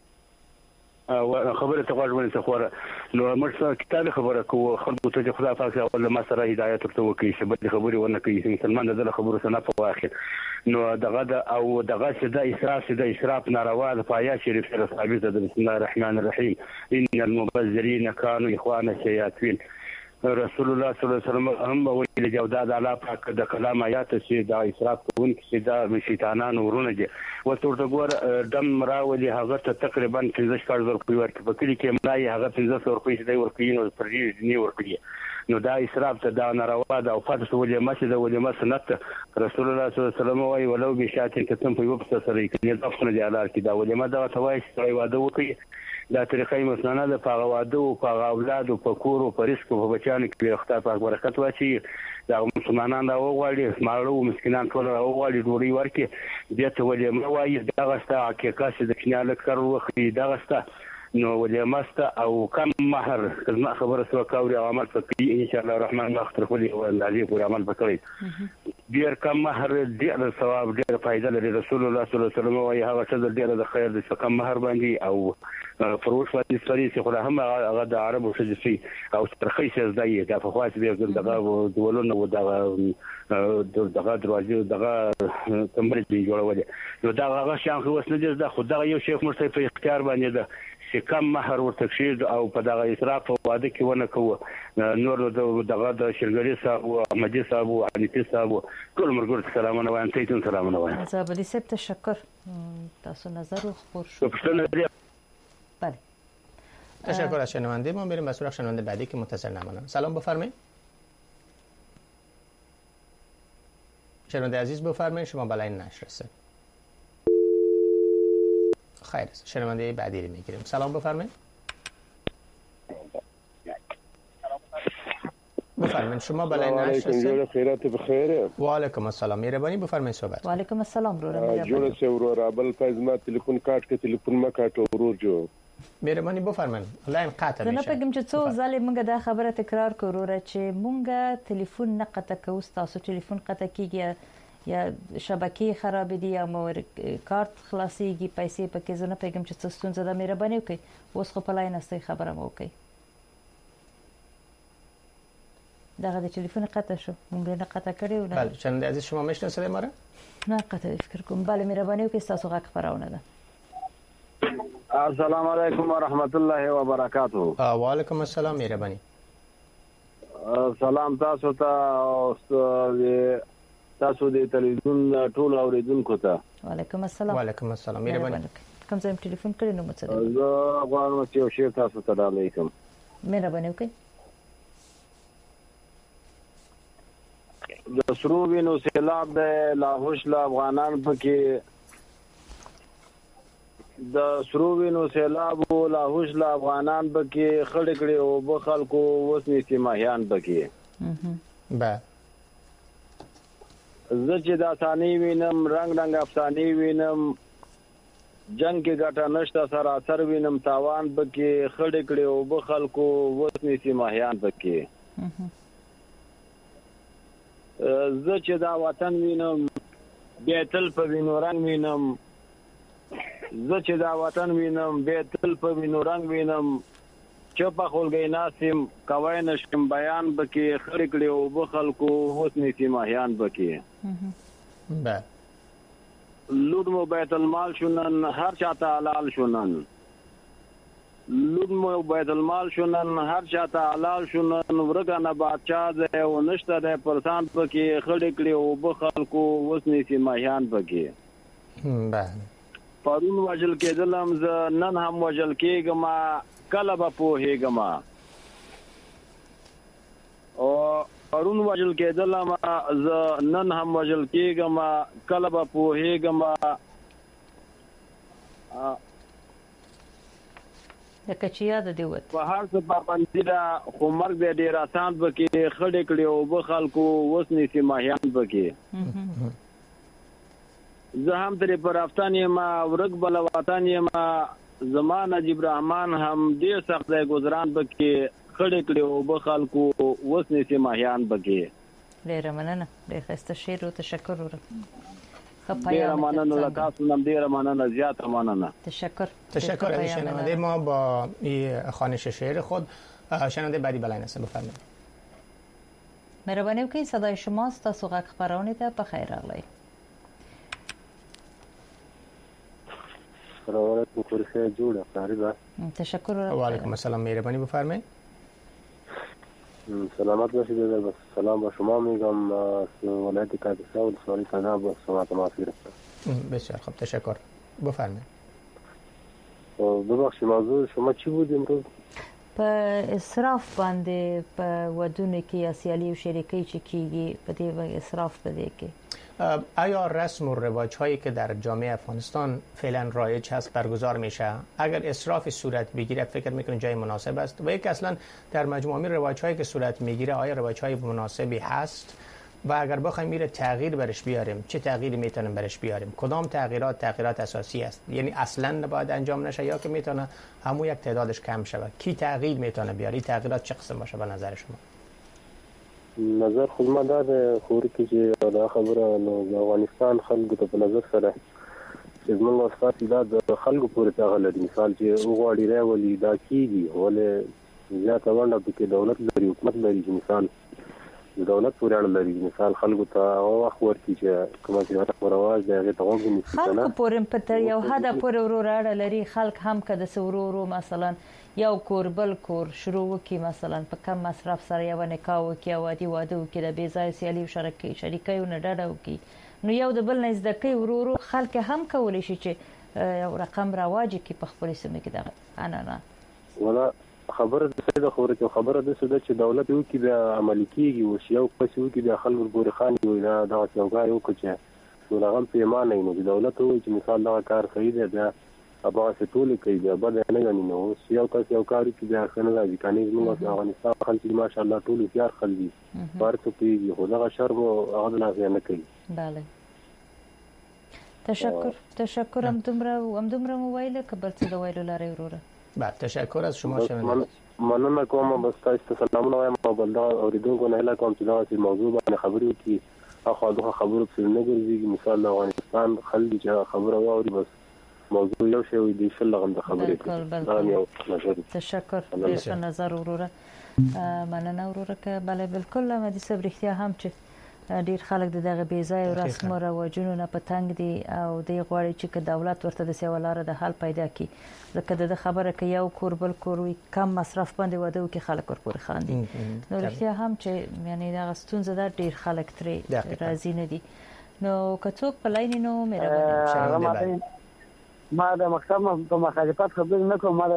خبره ته غوړونه ته خوره نو مرسته کتاب خبره کو خلکو ته خدا پاک او ما سره هدایت ورته وکي چې بل خبري ونه کوي مسلمان د خبرو سره په واخر نو دغه او دغه د اسراف ناروا د پایا شریف سره ثابت ده. بسم الله الرحمن الرحیم ان المبذرین كانوا اخوان الشیاطین. رسول الله صلی الله علیه وسلم هم ویل جوداد الله پاک د کلام آیات چې د اسراف کوونکي چې د شیطانانو ورونه دي وتورته ګور دم راولي هغه ته تقریبا 15 روپۍ ورکړي په کلی کې ملای هغه 15 روپۍ دی ورکړي نو پر دې نه ورکړي نو دا اسراف ته دا ناروا ده او فاتح ولې مسجد ولې مسنت. رسول الله صلی الله علیه وسلم وايي ولو بشاتن کتم په یو څه سره کې نه ځخنه دی الله کې دا ولې ما دا توای چې واده وکړي دا طریقې مسننه ده په واده او په اولاد او په کور او په رزق او په بچانو کې خدای پاک برکت واچي. دا مسلمانان دا وغواړي مالو مسکینان ټول وغواړي ډوړي ورکي دې ته ولې ما وايي دا غستا حقیقت چې د کنياله کار وخی دا غستا نو ولمست او کم مہر کله خبره سو کاوري عمل فکری ان شاء الله الرحمن مختر خو او اندازې پورې عمل وکړي ډیر کم مہر ډیر ثواب ډیر فائدہ لري رسول الله صلی الله علیه وسلم وايي هغه څه ډیر د خیر د کم مہر باندې او فروش باندې سوري چې خو هم هغه د عربو شجسي او ترخی څه ځای دا په خاص به دغه دولونه و دغه دروازې دغه کمرې دی جوړول نو دا هغه شان خو وسنه د خدای یو شیخ مرسي په اختیار باندې ده چې کم مہر ورته شي او په دغه اسراف او واده کې ونه کوو نور دغه د شلګری صاحب او احمدي صاحب او حنیفي صاحب ټول مرګ سلامونه وایم تاسو سلامونه وایم زابلی سپ تشکر تاسو نظر خور شو بله تشکر از شنونده ما. میریم به سراغ شنونده بعدی که منتظر نمانند. سلام بفرمایید. شنونده عزیز بفرمایید شما بالای نشر هستید. خیر است. شنونده بعدی رو میگیریم. سلام بفرمایید. بفرمایید شما بالای نشر هستید. خیرات بخیر. و علیکم السلام. مهربانی بفرمایید صحبت. و علیکم السلام رو جوړ سه ورور بل فایز ما تلیفون کاټ کې تلیفون ما کاټ ورور جو. مهرباني بفرمایئ. لاین قطع میشه. زه نه پګم چې څو ځلې موږ دا خبره تکرار کوو چې موږ تلیفون نه قطع کوو تاسو تلیفون قطع کیږي یا شبکه خراب دي یا مور کارت خلاصيږي پیسې پکې زه نه پګم چې څه ستونزه ده. مهرباني وکړئ اوس خو په لاین استي خبره مو وکړئ. دغه د تلیفون قطع شو موږ نه قطع کړیو نه. بله چند عزیز شما میشناسید ما را؟ نه قطع فکر کوم. بله مهرباني وکړئ تاسو غږ خبرونه ده. السلام علیکم ورحمت الله وبرکاته. و علیکم السلام مهرباني. سلام تاسو ته تاسو د تلویزیون ټول اوریدونکو ته. و علیکم السلام. و علیکم السلام مهرباني. کوم ځای ټلیفون کړی نو مڅ ده. زه غواړم چې یو شی تاسو ته ډالۍ کوم. مهرباني وکړئ. د سرو وینو سیلاب د لاهوش له افغانان پکې د سرو وینو سیلاب او لاهوش له افغانان پکې خړې کړې او په خلکو وسنی سیماهیان پکې. با زه چې د افسانې وینم رنگ رنگ افسانې وینم جنگ کې ګټه نشته سراسر وینم تاوان پکې خړې کړې او په خلکو وسنی سیماهیان پکې. زه چې دا وطن وینم بیتل په وینو رنگ وینم زه چې دا وطن وینم بیتل په وینو رنگ وینم چپا خلګی ناسم کوي نشم بیان بکې خړې کړې او په خلکو حسن سیماهیان بکې. با لود مو بیت المال شونن هر چاته حلال شونن لود مو بیت المال شونن هر چاته حلال شونن ورګه بادشاہ دې او نشته د پرسان بکې خړې کړې او په خلکو حسن سیماهیان بکې. با پرون وجل کېدلم ز نن هم وجل کېګم کله به پوهېږم او پرون وجل کېدلم ز نن هم وجل کېګم کله به پوهېږم. لکه چې یاد دی وت په هر څه پابندي ده خو مرګ دې ډېر اسان پکې خړې کړې او به خلکو وسنی سیماهیان پکې. زه هم ترې پر افتان یم ورک بل وطن یم زما نجیب رحمان هم ډېر سخت ځای ګذران پکې خړې کړې او به خلکو وسنی سیماهیان پکې. ډېره مننه. ډېر ښایسته شعر او تشکر ډېره مننه له تاسو نه ډېره مننه زیاته مننه. تشکر از شنونده ما با خوانش شعر خود. شنونده بعدی بلای نسته بفرمایید. مهرباني وکړئ صدای شماست تاسو غږ خبرونه ته په خیر راغلی. سلام علیکم جوړه فریدا. تشکر. و علیکم السلام مهربانی بفرمایید. سلامت باشید. سلام با شما میگم ولایت کاپیسا و سوالی تنها با سماعت معافی رسید. بسیار خوب تشکر. بفرمایید. ببخشید موضوع شما چی بود امروز؟ په اسراف باندې په ودونه کې یا سیالي او شریکي چې کیږي په دې اسراف په دې کې آیا رسم و رواج هایی که در جامعه افغانستان فعلا رایج هست برگزار میشه؟ اگر اسراف صورت بگیرد فکر میکنید جای مناسب است؟ و یک اصلا در مجموعه رواج هایی که صورت میگیره آیا رواج های مناسبی هست و اگر بخوایم میره تغییر برش بیاریم چه تغییری میتونیم برش بیاریم، کدام تغییرات اساسی است، یعنی اصلا نباید انجام نشه یا که میتونه همون یک تعدادش کم شود، کی تغییر میتونه بیاره، تغییرات چه قسم باشه به نظر شما؟ نظر خود ما دا خوري کې چې دا خبره نو د افغانستان خلکو ته په نظر سره چې موږ واسطه د خلکو پورې تاغه لري، مثال چې وګړي راولي دا کیږي ولې زیاته ونده کې دولت لري حکومت لري، مثال د دولت پورې اړه لري، مثال خلکو ته وخت ورکړي چې کومه چې رواج دی هغه ته وګوري خلکو پورې په تر یو حد پورې ورور اړه لري، خلک هم کده سورورو مثلا یو کور بل کور شروع وکي، مثلا په کم مصرف سره یو نکاح وکي او عادي واده وکي د بې ځای سیالي او شریکي نه ډډه وکي، نو یو د بل نه زده کوي ورورو خلک هم کولی شي چې یو رقم رواج کی په خپل سیمه کې دا نه ولا خبره د خبره د څه چې دولت یو کې بیا عملي کیږي او یو پس یو کې بیا خلک ګوري خان یو دا یوګار یو کچه نو هغه پیمانه نه د دولت وایي چې مثال دا کار صحیح دی بیا ابا څه ټول کوي بیا بد نه غني نو یو تاسو یو کار کې بیا څنګه راځي کاني زموږ افغانستان خلک ماشاءالله ټول هوښیار خلک دي فرق کوي خو دا شرم هغه نه کوي. بله تشکر هم دومره موبایل کبر څه د ویلو لري وروره. بله تشکر از شما شنونده. مننه کوم بس تاسو سلامونه وایم او بل دا اوریدونکو نه اله کوم چې دا چې موضوع باندې خبرې وکړي اخو دغه خبرو په نه ګرځي، مثال د افغانستان خلک چې خبره واوري بس موضوع یو شی وي د شلغم د خبرې دا یو نظر. تشکر ډېر نظر وروره. مننه وروره که بله بالکل مدي صبر اختیا هم چې ډیر خلک دغه بې ځای او رسم او رواجونو نه پتنګ دي او د غواړي چې دولت ورته د سیولاره د حل پیدا کړي، ځکه د خبره کې یو کور بل کور وي کم مصرف باندې واده کې خلک ورپورې خاندي، نو رښتیا هم چې یعنی دا ستونزه ده ډیر خلک ترې راضي نه دي. نو که څوک په لاین نو مهرباني ما د مکتب په مخالفت خبرې نه کوم، ما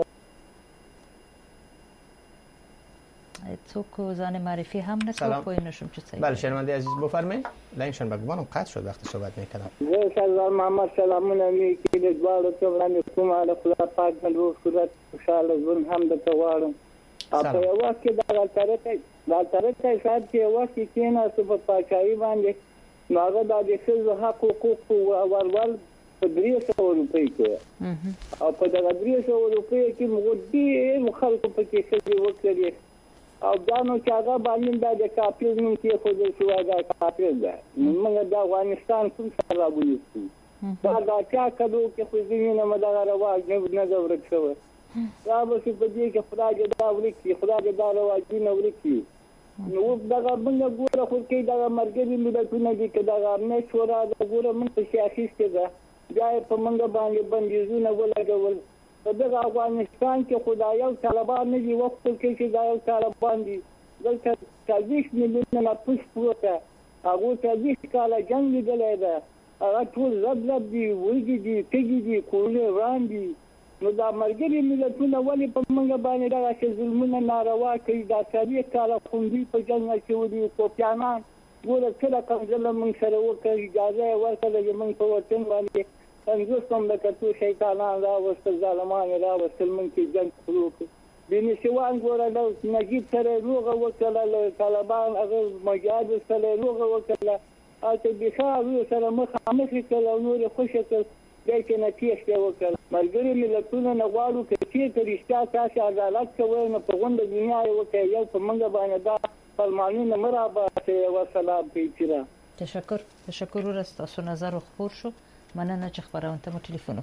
څوک ځان معرفی هم نکرد پای نشم چه صحیح. بله شنونده عزیز بفرمایید. لینشون بگوانم قطع شد وقتی صحبت میکنم. زه سلام محمد سلامونه میکی د دوالو ته وړاندې کوم د خدای پاک د روح صورت خوشاله ژوند هم د توارم. په یو وخت کې دا طریقه شاید چې وخت کې نه په پاکای باندې نو هغه د ښځو حق حقوق ورول په 300 روپۍ کې او په دغه 300 روپۍ کې موږ دې خلکو په کې څه وکړي او دا نو چې هغه باندې د کاپیز نوم کې خو د شو هغه کاپیز ده موږ د افغانستان کوم سره ونیسو دا چا کدو کې خو ځینې نه مدغه رواج نه دا ورک شو دا به په دې کې خدای دا ورکی خدای دا رواج نه ورکی نو دغه موږ ګوره خو کې دا مرګي ملتونه دي کې دا نه شورا دا ګوره موږ په سیاسي کې دا په موږ باندې بندیزونه ولګول په دغه افغانستان کې خدای او طالبان نه دی وخت کې چې دا یو طالبان دي دلته 40 میلیون نه پوښ پروته هغه 40 کاله جنگ دی دا هغه ټول زب دي وږي دي تګي دي کولې وړاندې نو دا مرګري ملتونه ولې په موږ باندې دا چې ظلمونه ناروا کوي دا 40 کاله خوندي په جنگ کې ودی کوپیانان ګوره کله کوم ظلم موږ سره وکړي اجازه ورکړه چې موږ په وطن باندې څنګه څومره کتو شیطانان را وست ظالمان را وست من کې جنگ شروع بیني شوان ګوره نو نجیب سره روغه وکړه طالبان هغه مجاهد سره روغه وکړه اته بخاوی سره مخامخ کړه نور خوشی کړ دای کې نتیجه وکړه مرګري ملتونه نه غواړو چې رښتیا تاسو عدالت کوئ نو په غونډه دنیا یو کې یو په منګه باندې دا فرمانونه مرابطه او سلام پیچرا. تشکر ورستاسو نظر خبر شو. مننه چې خبرونه ته مو ټلیفون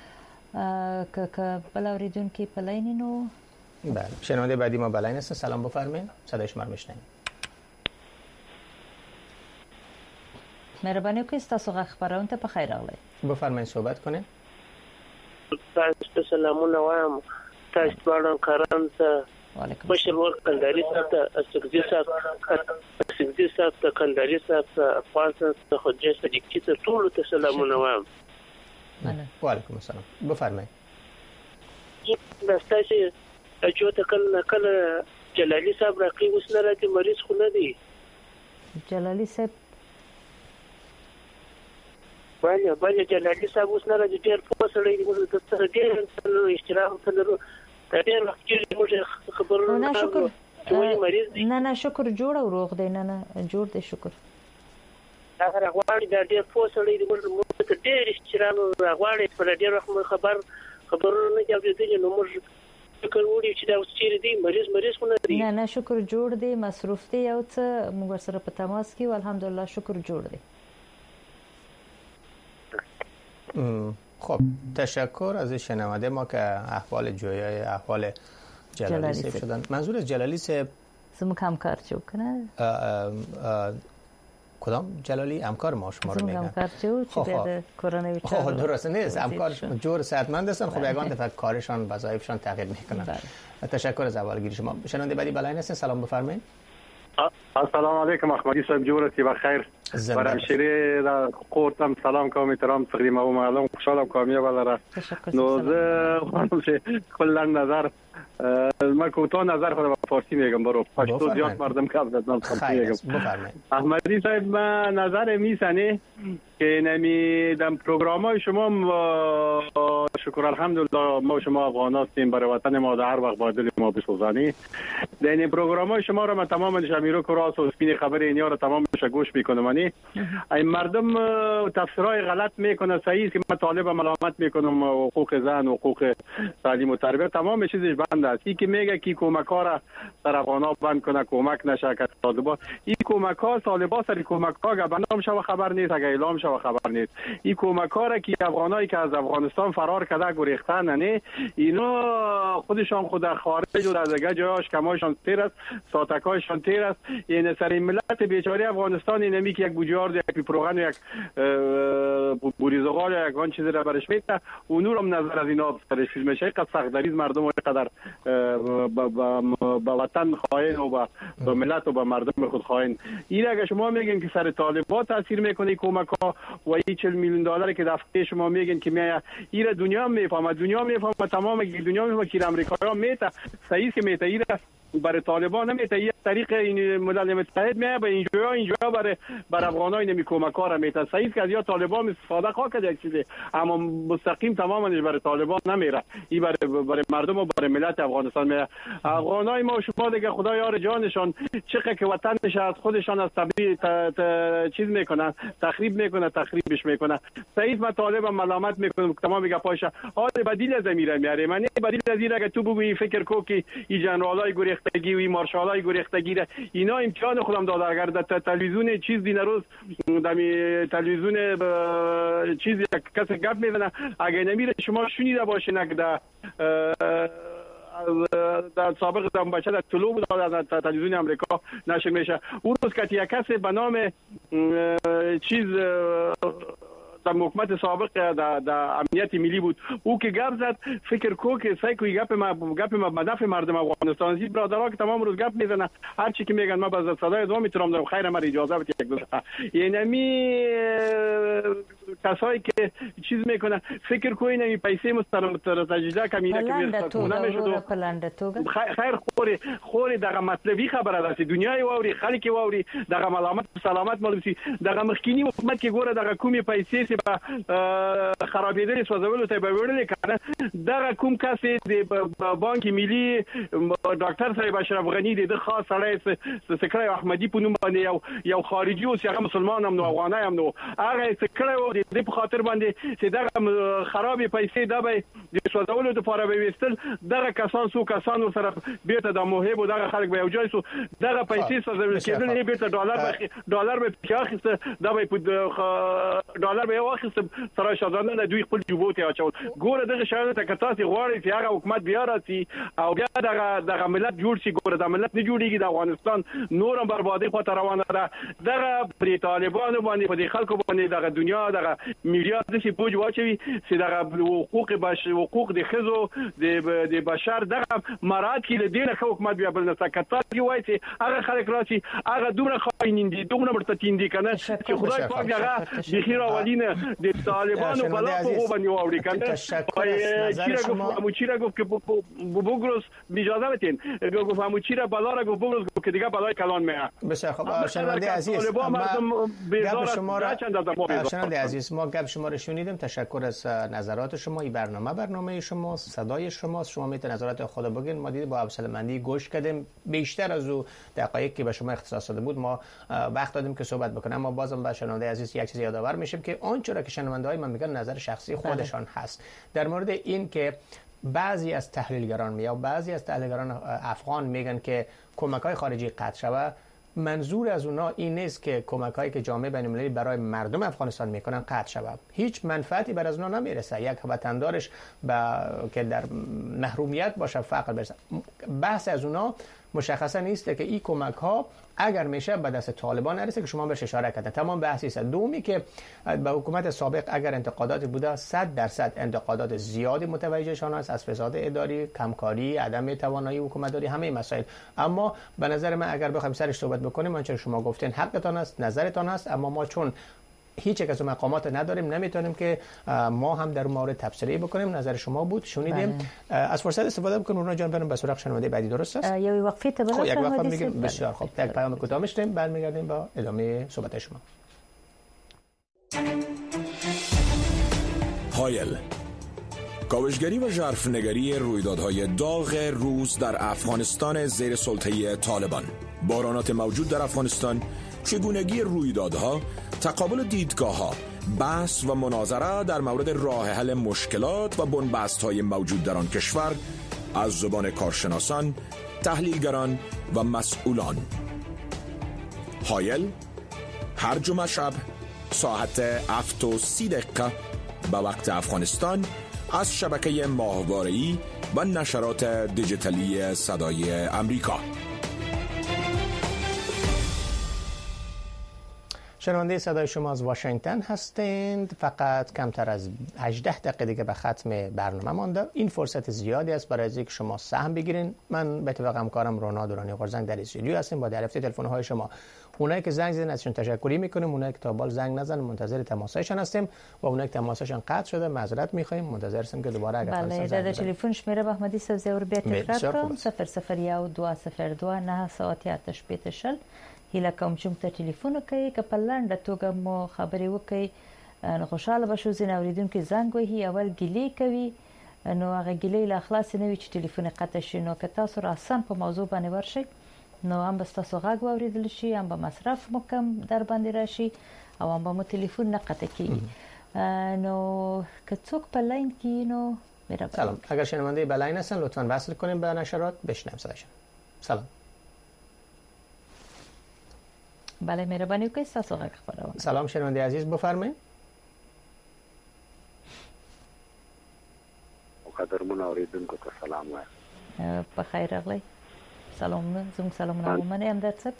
وکړه که بل اوریدونکو په لاین نو بله شنونده بعدی ما بلاین هستن. سلام بفرمایید صدای شما رو میشنویم. مهرباني وکړئ تاسو خبرونه ته په خیر راغلی بفرمایید صحبت کنید. تاسو سلامونه وایم تاسو باندې کاران ته بشر ور کنداري سره سګزي سره کنداري سره پاسه ته خدای صدیقی ته ټول ته سلامونه وایم. وعلیکم السلام بفرمایید. داستاسي اجوته کله جلالی صاحب راقي اوس نه راځي مریض خو نه دی جلالی صاحب باندې جلالی صاحب اوس نه راځي ډېر پوسړې دي موږ ته سره ډېر اشتراک سره ډېر وخت کې موږ خبرونه نه شکر نه شکر جوړ او روغ دی نه جوړ دی شکر هغه غواړي د ډېر فوسلې د موږ ته ډېر احترام غواړي په ډېر وخت خبرونه نه اوریدل نو موږ فکر وړي چې دا اوس چیرې دی مریض خو نه دی نه شکر جوړ دی مصروف دی او څه موږ سره په تماس کې الحمدلله شکر جوړ دی. خب تشکر از شنونده ما که احوال جویای احوال جلالی سیب شدن. منظور از جلالی سیب زمو همکار چو کنه کدام جلالی همکار ما شما رو میگن همکار چو چه بعد کرونا خب درست نیست همکار جور صحتمند هستن خب یگان دفعه کارشان وظایفشان تغییر میکنن. تشکر از اولگیری شما. شنونده بعدی بلاین هستین سلام بفرمایید. السلام علیکم احمدی صاحب جورتی بخیر برمشیری را قورتم سلام کوم احترام تقدیم او معلوم خوشحالم کامیاب لره نو زه خانم چې کلا نظر ما کوتاه نظر خود با فارسی میگم برو پشتو زیاد مردم کم دادم فارسی میگم. احمدی صاحب ما نظر میسنه که نمی دم برنامه‌های شما شکر الحمدلله ما شما افغان هستیم برای وطن ما در هر وقت با دل ما بسوزانی. در این برنامه‌های شما را من تمام شمیرو کراس و سپین خبر اینیا را تمامش گوش میکنم. این مردم تفسیرای غلط میکنه صحیح است که من طالب ملامت میکنم حقوق زن و حقوق تعلیم و تربیت تمام چیزش بند است. این که میگه کی کمک‌ها را در افغانا بند کنه کمک نشه که طالبان این کمک‌ها طالبان سر کمک‌ها گبنام شو خبر نیست اگه اعلام شو خبر نیست. این کمک‌ها را که افغانایی که از افغانستان فرار کرده گریختن نه اینا خودشان خود خارج و از دیگه جاش کماشان تیر است ساتکایشان تیر است. این سر ملت بیچاره افغانستان اینمی که یک بوجارد یک پیپروغن یک بوریزغال یک آن چیزی را برش میته و نورم نظر از اینا سرش میشه که سخت‌دریز مردم و قدر با وطن خائن و با ملت و با مردم خود خائن. این اگه شما میگین که سر طالبان تاثیر میکنه کمک ها و این 40 میلیون دلار که دفعه شما میگین که میاد این دنیا میفهمه تمام دنیا میفهمه که امریکا میته صحیح که میته این برای طالبان نمیته یک طریق این ملل متحد میه به اینجا برای افغانای نمی کمک‌ها را میته صحیح که از یا طالبان استفاده کرده یک چیزی اما مستقیم تمامش برای طالبان نمیره این برای مردم و برای ملت افغانستان میه. افغانای ما شما دیگه خدا یار جانشان چقدر که وطنش از خودشان از چیز میکنن تخریبش میکنن صحیح من طالبم ملامت میکنم تمام گپاش حال بدیل از میره میاره من بدیل از این اگه تو بگویی فکر کو که این جنرالای گریختگی و این مارشالای گریختگی اینا امتحان خودم داد اگر در تلویزیون چیز دین روز تلویزیون چیز کسی گپ میزنه اگه نمیره شما شنیده باشین اگه در سابق دم بچه در طلوع بود در تلویزیون امریکا نشر میشه اون روز که یک کسی به نام چیز در حکومت سابق در امنیت ملی بود او که گپ زد فکر کو که سعی کوی گپ ما مدافع مردم افغانستان زید برادرها که تمام روز گپ میزنن هر چی که میگن ما باز صدای دوام میتونم دارم خیر من اجازه بده یک دو یعنی کسایی که چیز میکنن فکر کوی نمی پیسه مسترجده کمیده که میرسونه خیر خوری دغه مطلبی خبره راځي دنیای ووري خلک ووري دغه ملامت سلامت ملوسی دغه مخکینی حکومت کې ګوره دغه کومي پیسې چې خرابېدل سوځول ته به وړل کنه دغه کوم کس د بانک ملي ډاکټر صاحب اشرف غنی د خاص سړی سکرای احمدی په نوم باندې یو خارجي او هغه مسلمان هم نو افغانای هم نو هغه سکرای د په خاطر باندې چې دغه خرابې پیسې د سوځول لپاره به وستل دغه کسان سره بیرته د موهب دغه خلک به یو ځای سو دغه پیسې سوځول کېدل نه بیرته ډالر به پیاخسته دا به ډالر به واخیست سره شاهزاده دوی خپل جوبو ته اچول ګوره دغه شاهزاده ته کتاسي غواړي چې هغه حکومت بیا راسي او بیا دغه ملت جوړ شي ګوره د ملت نه جوړيږي د افغانستان نورم بربادي خو ته روانه ده دغه پری طالبانو باندې په خلکو باندې دغه دنیا دغه میډیا د شي بوج واچوي چې دغه حقوق د خزو د بشر دغه مراد کې د دینه حکومت بیا بل نه سکتاتي وایي چې هغه خلک راسي هغه دومره خاينین دي دومره مرتدین دي کنه چې خدای پاک هغه د خیر اولینه د طالبانو بلا په باندې واوري کنه چیرا گفت که بوگروس اجازه بدین گفت چیرا بالا را گفت بوگروس که دیگه بالای کلان میاد. بسیار خوب شنونده عزیز عزیز، ما گپ شما رو شنیدیم. تشکر از نظرات شما. این برنامه شما، صدای شماست. شما میتونید نظرات خود بگین. ما دیدیم با حوصله‌مندی گوش کردیم. بیشتر از او دقایقی که به شما اختصاص داده بود ما وقت دادیم که صحبت بکنیم. اما بازم به شنونده عزیز یک چیز یادآور میشیم که آنچه که شنونده‌های من میگن نظر شخصی خودشان هست. در مورد این که بعضی از تحلیلگران یا بعضی از تحلیلگران افغان میگن که کمک‌های خارجی قطع شود، منظور از اونا این نیست که کمک‌هایی که جامعه بین‌المللی برای مردم افغانستان میکنن قطع شود. هیچ منفعتی بر از اونا نمیرسه. یک وطندارش که در محرومیت باشه، فقر برسه. بحث از اونا مشخصا نیست که این کمک‌ها اگر میشه به دست طالبان نرسه که شما بهش اشاره کردن. تمام بحثی است. دومی که به حکومت سابق اگر انتقاداتی بوده 100% انتقادات زیادی متوجهشان است، از فساد اداری، کمکاری، عدم توانایی حکومتداری، همه مسائل. اما به نظر من اگر بخوایم سرش صحبت بکنیم، آنچه شما گفتین حقتان است، نظرتان است، اما ما چون هیچ یک از مقامات نداریم نمیتونیم که ما هم در مورد تبصره بکنیم. نظر شما بود، شنیدیم. از فرصت استفاده بکنیم. اونا جان بریم به سراغ شنونده بعدی. درست است؟ یه وقفه تا یک وقفه میگیم. بسیار خوب. یک پیام کوتاه میشنیم، برمیگردیم با ادامه صحبت شما. هایل، کاوشگری و ژرفنگری رویدادهای داغ روز در افغانستان زیر سلطه طالبان، بحرانات موجود در افغانستان، چگونگی رویدادها، تقابل دیدگاه‌ها، بحث و مناظره در مورد راه حل مشکلات و بنبست‌های موجود در آن کشور از زبان کارشناسان، تحلیلگران و مسئولان. هایل هر جمعه شب ساعت 7:30 به وقت افغانستان از شبکه ماهواره‌ای و نشرات دیجیتالی صدای امریکا. شنونده صدای شما از واشنگتن هستند. فقط کمتر از 18 دقیقه دیگه به ختم برنامه مانده. این فرصت زیادی است برای اینکه شما سهم بگیرین. من به اتفاق همکارم رونا دورانی غرزنگ در استودیو هستیم با دریافت تلفن‌های شما. اونایی که زنگ زدن ازشون تشکری میکنیم، اونایی که تا بال زنگ نزدن منتظر تماسشون هستیم و اونایی که تماسشون قطع شده معذرت میخوایم، منتظر هستیم که دوباره اگر بله در تلفن شمیره احمدی سبزی اور بیت تکرار کوم 001-202-9 هیله کوم چې ته ټلیفون کوي که په لنډه توګه مو خبرې وکړي نو خوشاله بشو. ځین اوریدونکو زنګ وهي اول ګیلې کوي نو هغه ګیلې له خلاص نه وي چې ټلیفون قطع شي. نو که تاسو راسن په موضوع باندې ورشئ نو هم به تاسو غږ واوریدل شي، هم به مصرف مو کم در باندې راشي او هم به مو ټلیفون نه قطع کیږي. نو که څوک په لاین کې نو میرا سلام. اگر شنونده به لاین هستن لطفاً وصل کنیم به نشرات بشنویم صداشون. سلام. بله مهربانی وکړئ تاسو غږ خبرونه. سلام شنونده عزیز بفرمایئ. قدرمن اوریدونکو ته سلام وایم. په خیر راغلی. سلام زموږ سلامونه ومنئ همدرد صاحب.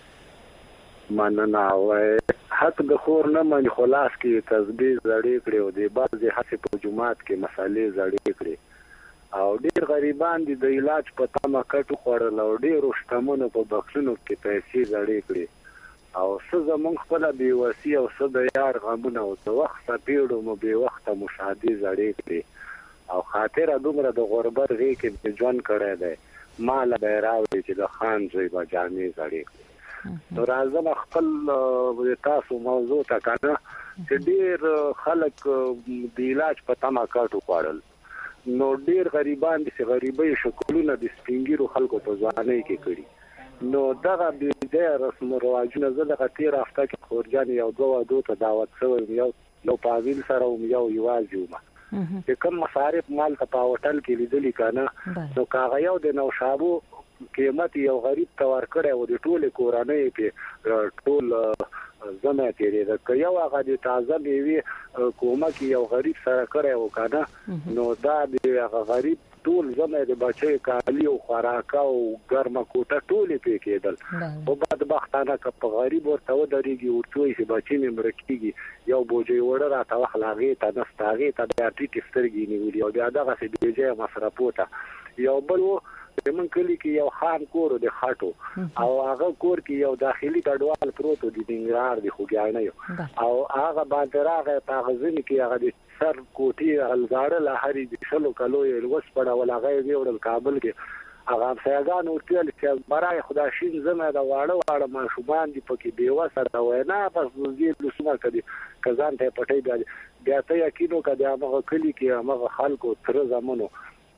مننه. وای حق د خور نه من خلاص کې تسبیح زړې کړې او د بعضې هڅې په جماعت کې مسالې زړې کړې او ډېر غریبان دي د علاج په تمه کټ خوړل او ډېرو شتمنو په بکسونو کې پیسې زړې کړې او څه زمونږ خپله بېوسي او څه د یار غمونه او د وخت څپېړو مو بې وخته مشاهدې زړې کړې او خاطره دومره د غربت غېږ کې مې ژوند کړی دی، ماله به یې راوړي چې د خان زوی به جامې زړې کړې. نو راځم خپل تاسو موضوع ته که نه چې ډېر خلک د علاج په تمه کټ وخوړل نو ډېر غریبان دي چې غریبۍ شکلونه د سپینګیرو خلکو په ځوانۍ کې کړي. نو دغه بېځایه رسم و رواجونه زه دغه تېره هفته کې خورجان یو دوه وادو ته دعوت شوی یم، یو پاویل سره وم یو یوازې وم چې کوم مصارف مال ته په هوټل کې لیدلي که نه نو که هغه یو د نوشابو قیمت یو غریب ته ورکړی و د ټولې کورنۍ کې ټول زمه تېرېده که یو هغه د تازه میوې کومک یو غریب سره کړی و که نه نو دا د هغه غریب ټول زمه د بچی کالي او خوراکه او ګرمه کوټه ټولې پې کېدل. خو بدبختانه که په غریب ورته ودرېږي ورته وایي چې بچي مې مړه کېږي یو بوجۍ وړه راته واخله هغې ته نسته هغې ته بیا ټیټې سترګې نیولي او بیا دغسې بېځایه مصرفو ته. یو بل و زمونږ کلي کې یو خان کور د خټو او هغه کور کې یو داخلي کډوال پروت و د ننګرهار د خوږیاڼیو او هغه باندې راغی په هغه ځینې کې هغه د سر کوټې الزاړه لهرې د 100 کلو یې وسپړول هغه یې ویوړل کابل کې هغه سیاګان ورتل چې برای خدای شین زمه دا واړه ماشومان دي پکې بیوسه دا وینا پس وزیر لسمه کړي کزان ته پټي بیا ته یقینو کړه هغه کلی کې هغه خلکو تر زمونو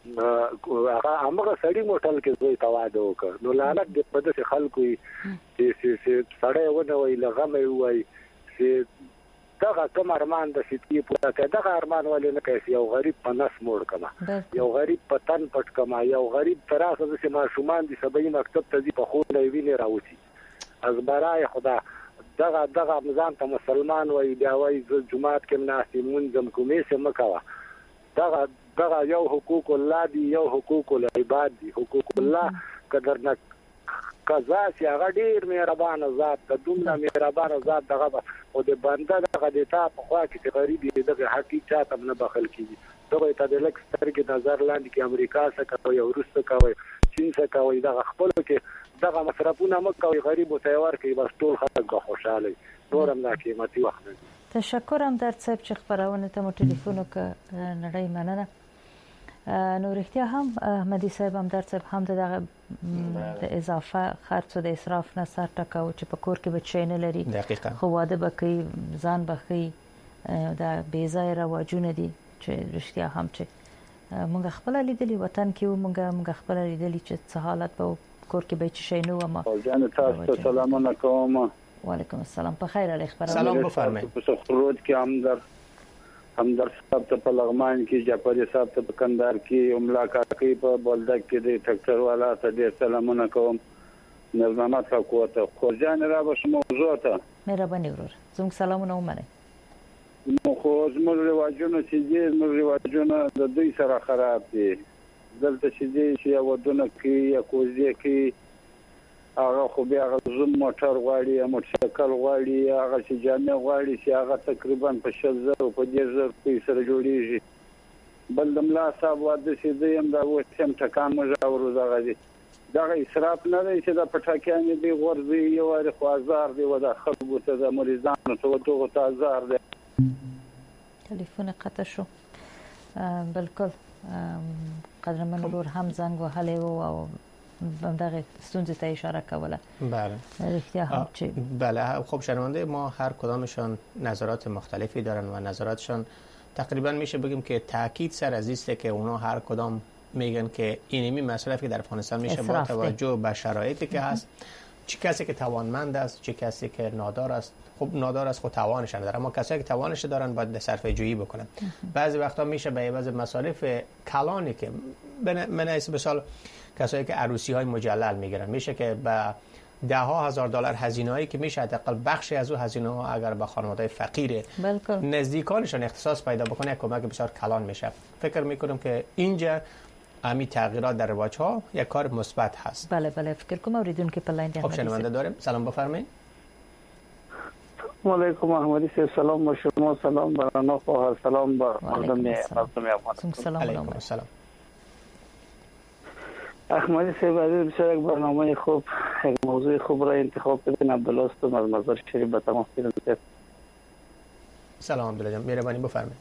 هغه سړی موټل کې زوی تواده وکړ نو لعنت دې په دې خلکو چې سړی ونه وی لغمه وی چې دغه کوم ارمان د سیتی پورا کړه دغه ارمان ولې نه کوي یو غریب په نس موړ کما یو غریب په تن پټ کما یو غریب تراسه چې ماشومان دي سبې مکتب ته دي په خو نه ویني راوتی از برای خدا دغه مزان ته مسلمان وای بیا وای جمعات کې ناسي منظم کومې سم کوا دغه یو حقوق الله دی یو حقوق العباد دی حقوق الله قدر نه قضا چې هغه ډیر مهربان ذات د دومره مهربان ذات دغه او د بنده دغه د تا په خوا کې غریب دی دغه حقیقت هم نه بخل کیږي دغه ته د لکس سترګې نظر لاندې کې امریکا څخه کوي او روس څخه کوي چین څخه کوي دغه خپل کې دغه مصرفونه مکوي غریب او تیار کوي بس ټول خلک خوشاله نورم نه قیمتي وخت تشکر هم در صاحب چې خبرونه ته مو ټلیفون وک نړۍ مننه نو رښتیا هم احمدي صاحب هم در صاحب هم د اضافه خرڅ او د اسراف نه سر ټکاو چې په کور کې بچی نه لري دقیقاً خو واده بکې ځان بخي دا بې ځای رواجونه دي چې رښتیا هم چې موږ خپل لیدلی وطن کې موږ خپل لیدلی چې څه حالت په کور کې بچی شي نو ما جان تاسو ته سلامونه کوم وعلیکم السلام په خیر علی خبر سلام بفرمایئ په خروج کې همدر صاحب ته په لغمان کې جعفری صاحب ته په کندهار کې املا کاکي په بولدک کې د ټکټر والا ته ډیر سلامونه کوم نظامات حکومت خورجان را به موضوع ته مهرباني ورور زموږ سلامونه ومنئ نو خو زموږ رواجونه د دوی سره خراب دي دلته چې یو ودونه کې یا کوزي کې هغه خو بیا زوم موټر غواړي یا موټرسایکل غواړي هغه چې جامع غواړي چې هغه تقریبا په 6000 په 10000 پیسې جوړیږي بل دملا صاحب واده چې دیم دا وڅم ټکان مجاور زغه دي دا اسراف نه دی چې دا پټاکیان دی غورځي یو واره خوازار دی ودا خلکو ته د مریضانو ته وته تازار دی ټلیفون قطع شو بالکل قدرمن ورور هم زنګ وهلی او دغه ستونزه ته اشاره کوله بله رښتیا هم چې بله خب شنونده ما هر کدامشان نظرات مختلفی دارن و نظراتشان تقریبا میشه بگیم که تاکید سر از است که اونا هر کدام میگن که اینمی مصرفی که در افغانستان میشه با توجه به شرایطی که هست چه کسی که توانمند است چه کسی که نادار است خب نادار است خود توانش نداره اما کسایی که توانش دارن باید صرفه جویی بکنن بعضی وقتا میشه به بعضی مصارف کلانی که من مثال کسایی که عروسی های مجلل میگیرن میشه که به $10,000 هزینه هایی که میشه حداقل بخشی از اون هزینه ها اگر به خانواده فقیر نزدیکانشان اختصاص پیدا بکنه کمک بسیار کلان میشه فکر میکنم که اینجا امی تغییرات در رواج ها یک کار مثبت هست بله فکر کنم اوریدون که پلاین خب شنونده داریم سلام بفرمایید علیکم احمدی صاحب سلام با شما سلام برای خواهر سلام با مردم افغانستان سلام علیکم السلام احمدی صاحب عزیز بسیار یک برنامه خوب یک موضوع خوب را انتخاب کردین عبدالله است از مزار شریف به تمام خیرات سلام عبدالله جان مهربانی بفرمایید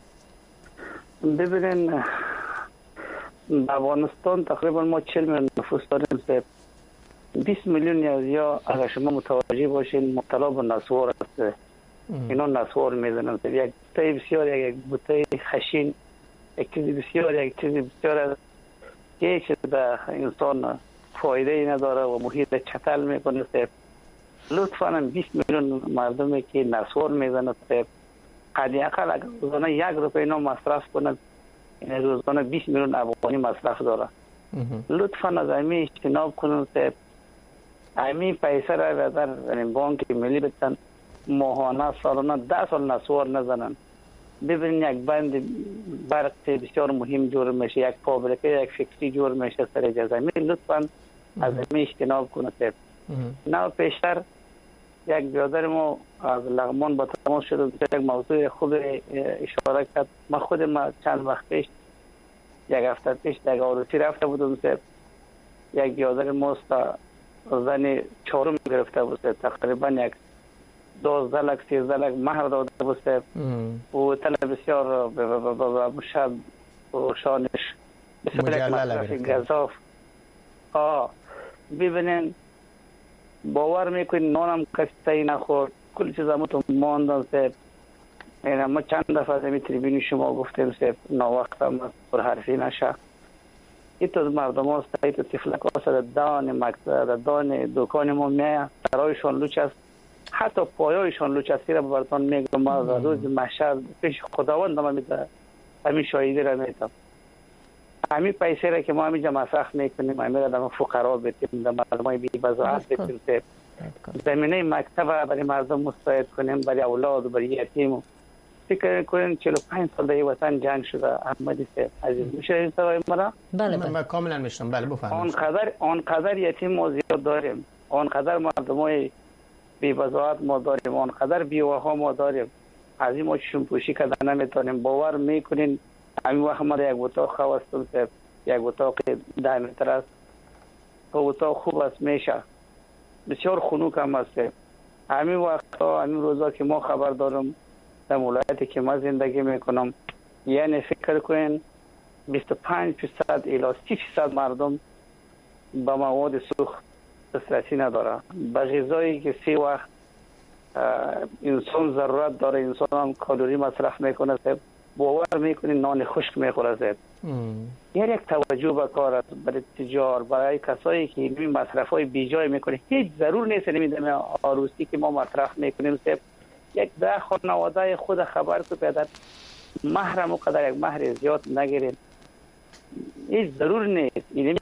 ببینین افغانستان تقریبا ما 40 میلیون نفوس داریم صاحب 20 میلیون یا اگر شما متوجه باشین مبتلا به نسوار است اینا نسوار میزنن یک بوته بسیار یک بوته خشین یک چیز بسیار که به انسان فایده نداره و محیط چتل میکنه صاحب لطفاً 20 میلیون مردمی که نسوار میزنه صاحب حداقل اگر روزانه 1 روپیه اینا مصرف کنند این روزانه 20 میلیون افغانی مصرف داره لطفاً از امی اجتناب کنند صاحب امی پیسه را در بانک ملی بتن ماهانه سالانه 10 سال نسوار نزنن ببینید یک بند برق بسیار مهم جور میشه یک فابریکه یک فکری جور میشه سر جزامی لطفاً از امی اجتناب کنند نه پیشتر یک بیادر ما از لغمان با تماس شد یک موضوع خوب اشاره کرد من خودم چند وقت پیش یک هفته پیش یک عروسی رفته بودم صاحب یک بیادر ماست زن 4 گرفته بود تقریبا یک 12 لک 13 لک مهر داده بود صاحب و تل بسیار شب و شانش بسیار یک مصرف گذاف ببینین باور میکنین نانم کسی نخورد، کل چیزامو تو ماندن سه. یعنی ما چند دفعه از این تریبیون شما گفتیم سه ناوقت هم پر حرفی نشه. ایتو مردم ها سایت و تفلک ها دان مکتب دان دکان ما میه سرایشان لوچ است، حتی پایایشان لوچ است. را براتون میگم ما روز محشر پیش خداوند ما میده همین شاهدی را میتم. همین پیسه را که ما همینجا مصرف میکنیم همین را در فقرا بتیم، در مردم های بی بزاعت بتیم سه. زمینه مکتب برای مردم مستعد کنیم، برای اولاد و برای یتیم. فکر کنین 45 سال در وطن جنگ شده احمدی صاحب عزیز. میشه این سوال مرا؟ بله من کاملا میشنم. بله بفرمایید. آنقدر یتیم ما زیاد داریم، آنقدر مردمای بی بزاعت ما داریم، آنقدر بیوه‌ها ما داریم. از این ما چشم پوشی کردن نمیتونیم. باور میکنین همین وقت ما یک اتاق خواستم صاحب، یک اتاق 10 متر است. اتاق خوب است، میشه بسیار خنک هم است. همین وقتا همین روزا که ما خبر دارم در ولایتی که ما زندگی میکنم، یعنی فکر کنین 25% الی 30% مردم با مواد سوخت دسترسی نداره. به غذایی که 3 وقت انسان ضرورت داره، انسان هم کالری مصرف میکنه، باور میکنین نان خشک میخوره. یعنی یک توجه به کار است برای تجار، برای کسایی که این مصرف های بیجای میکنه. هیچ ضرور نیست نمیدونم آروسی که ما مصرف میکنیم یک ده خانواده خود خبر تو پیدا محرم و قدر یک مهر زیاد نگیرین. هیچ ضرور نیست. این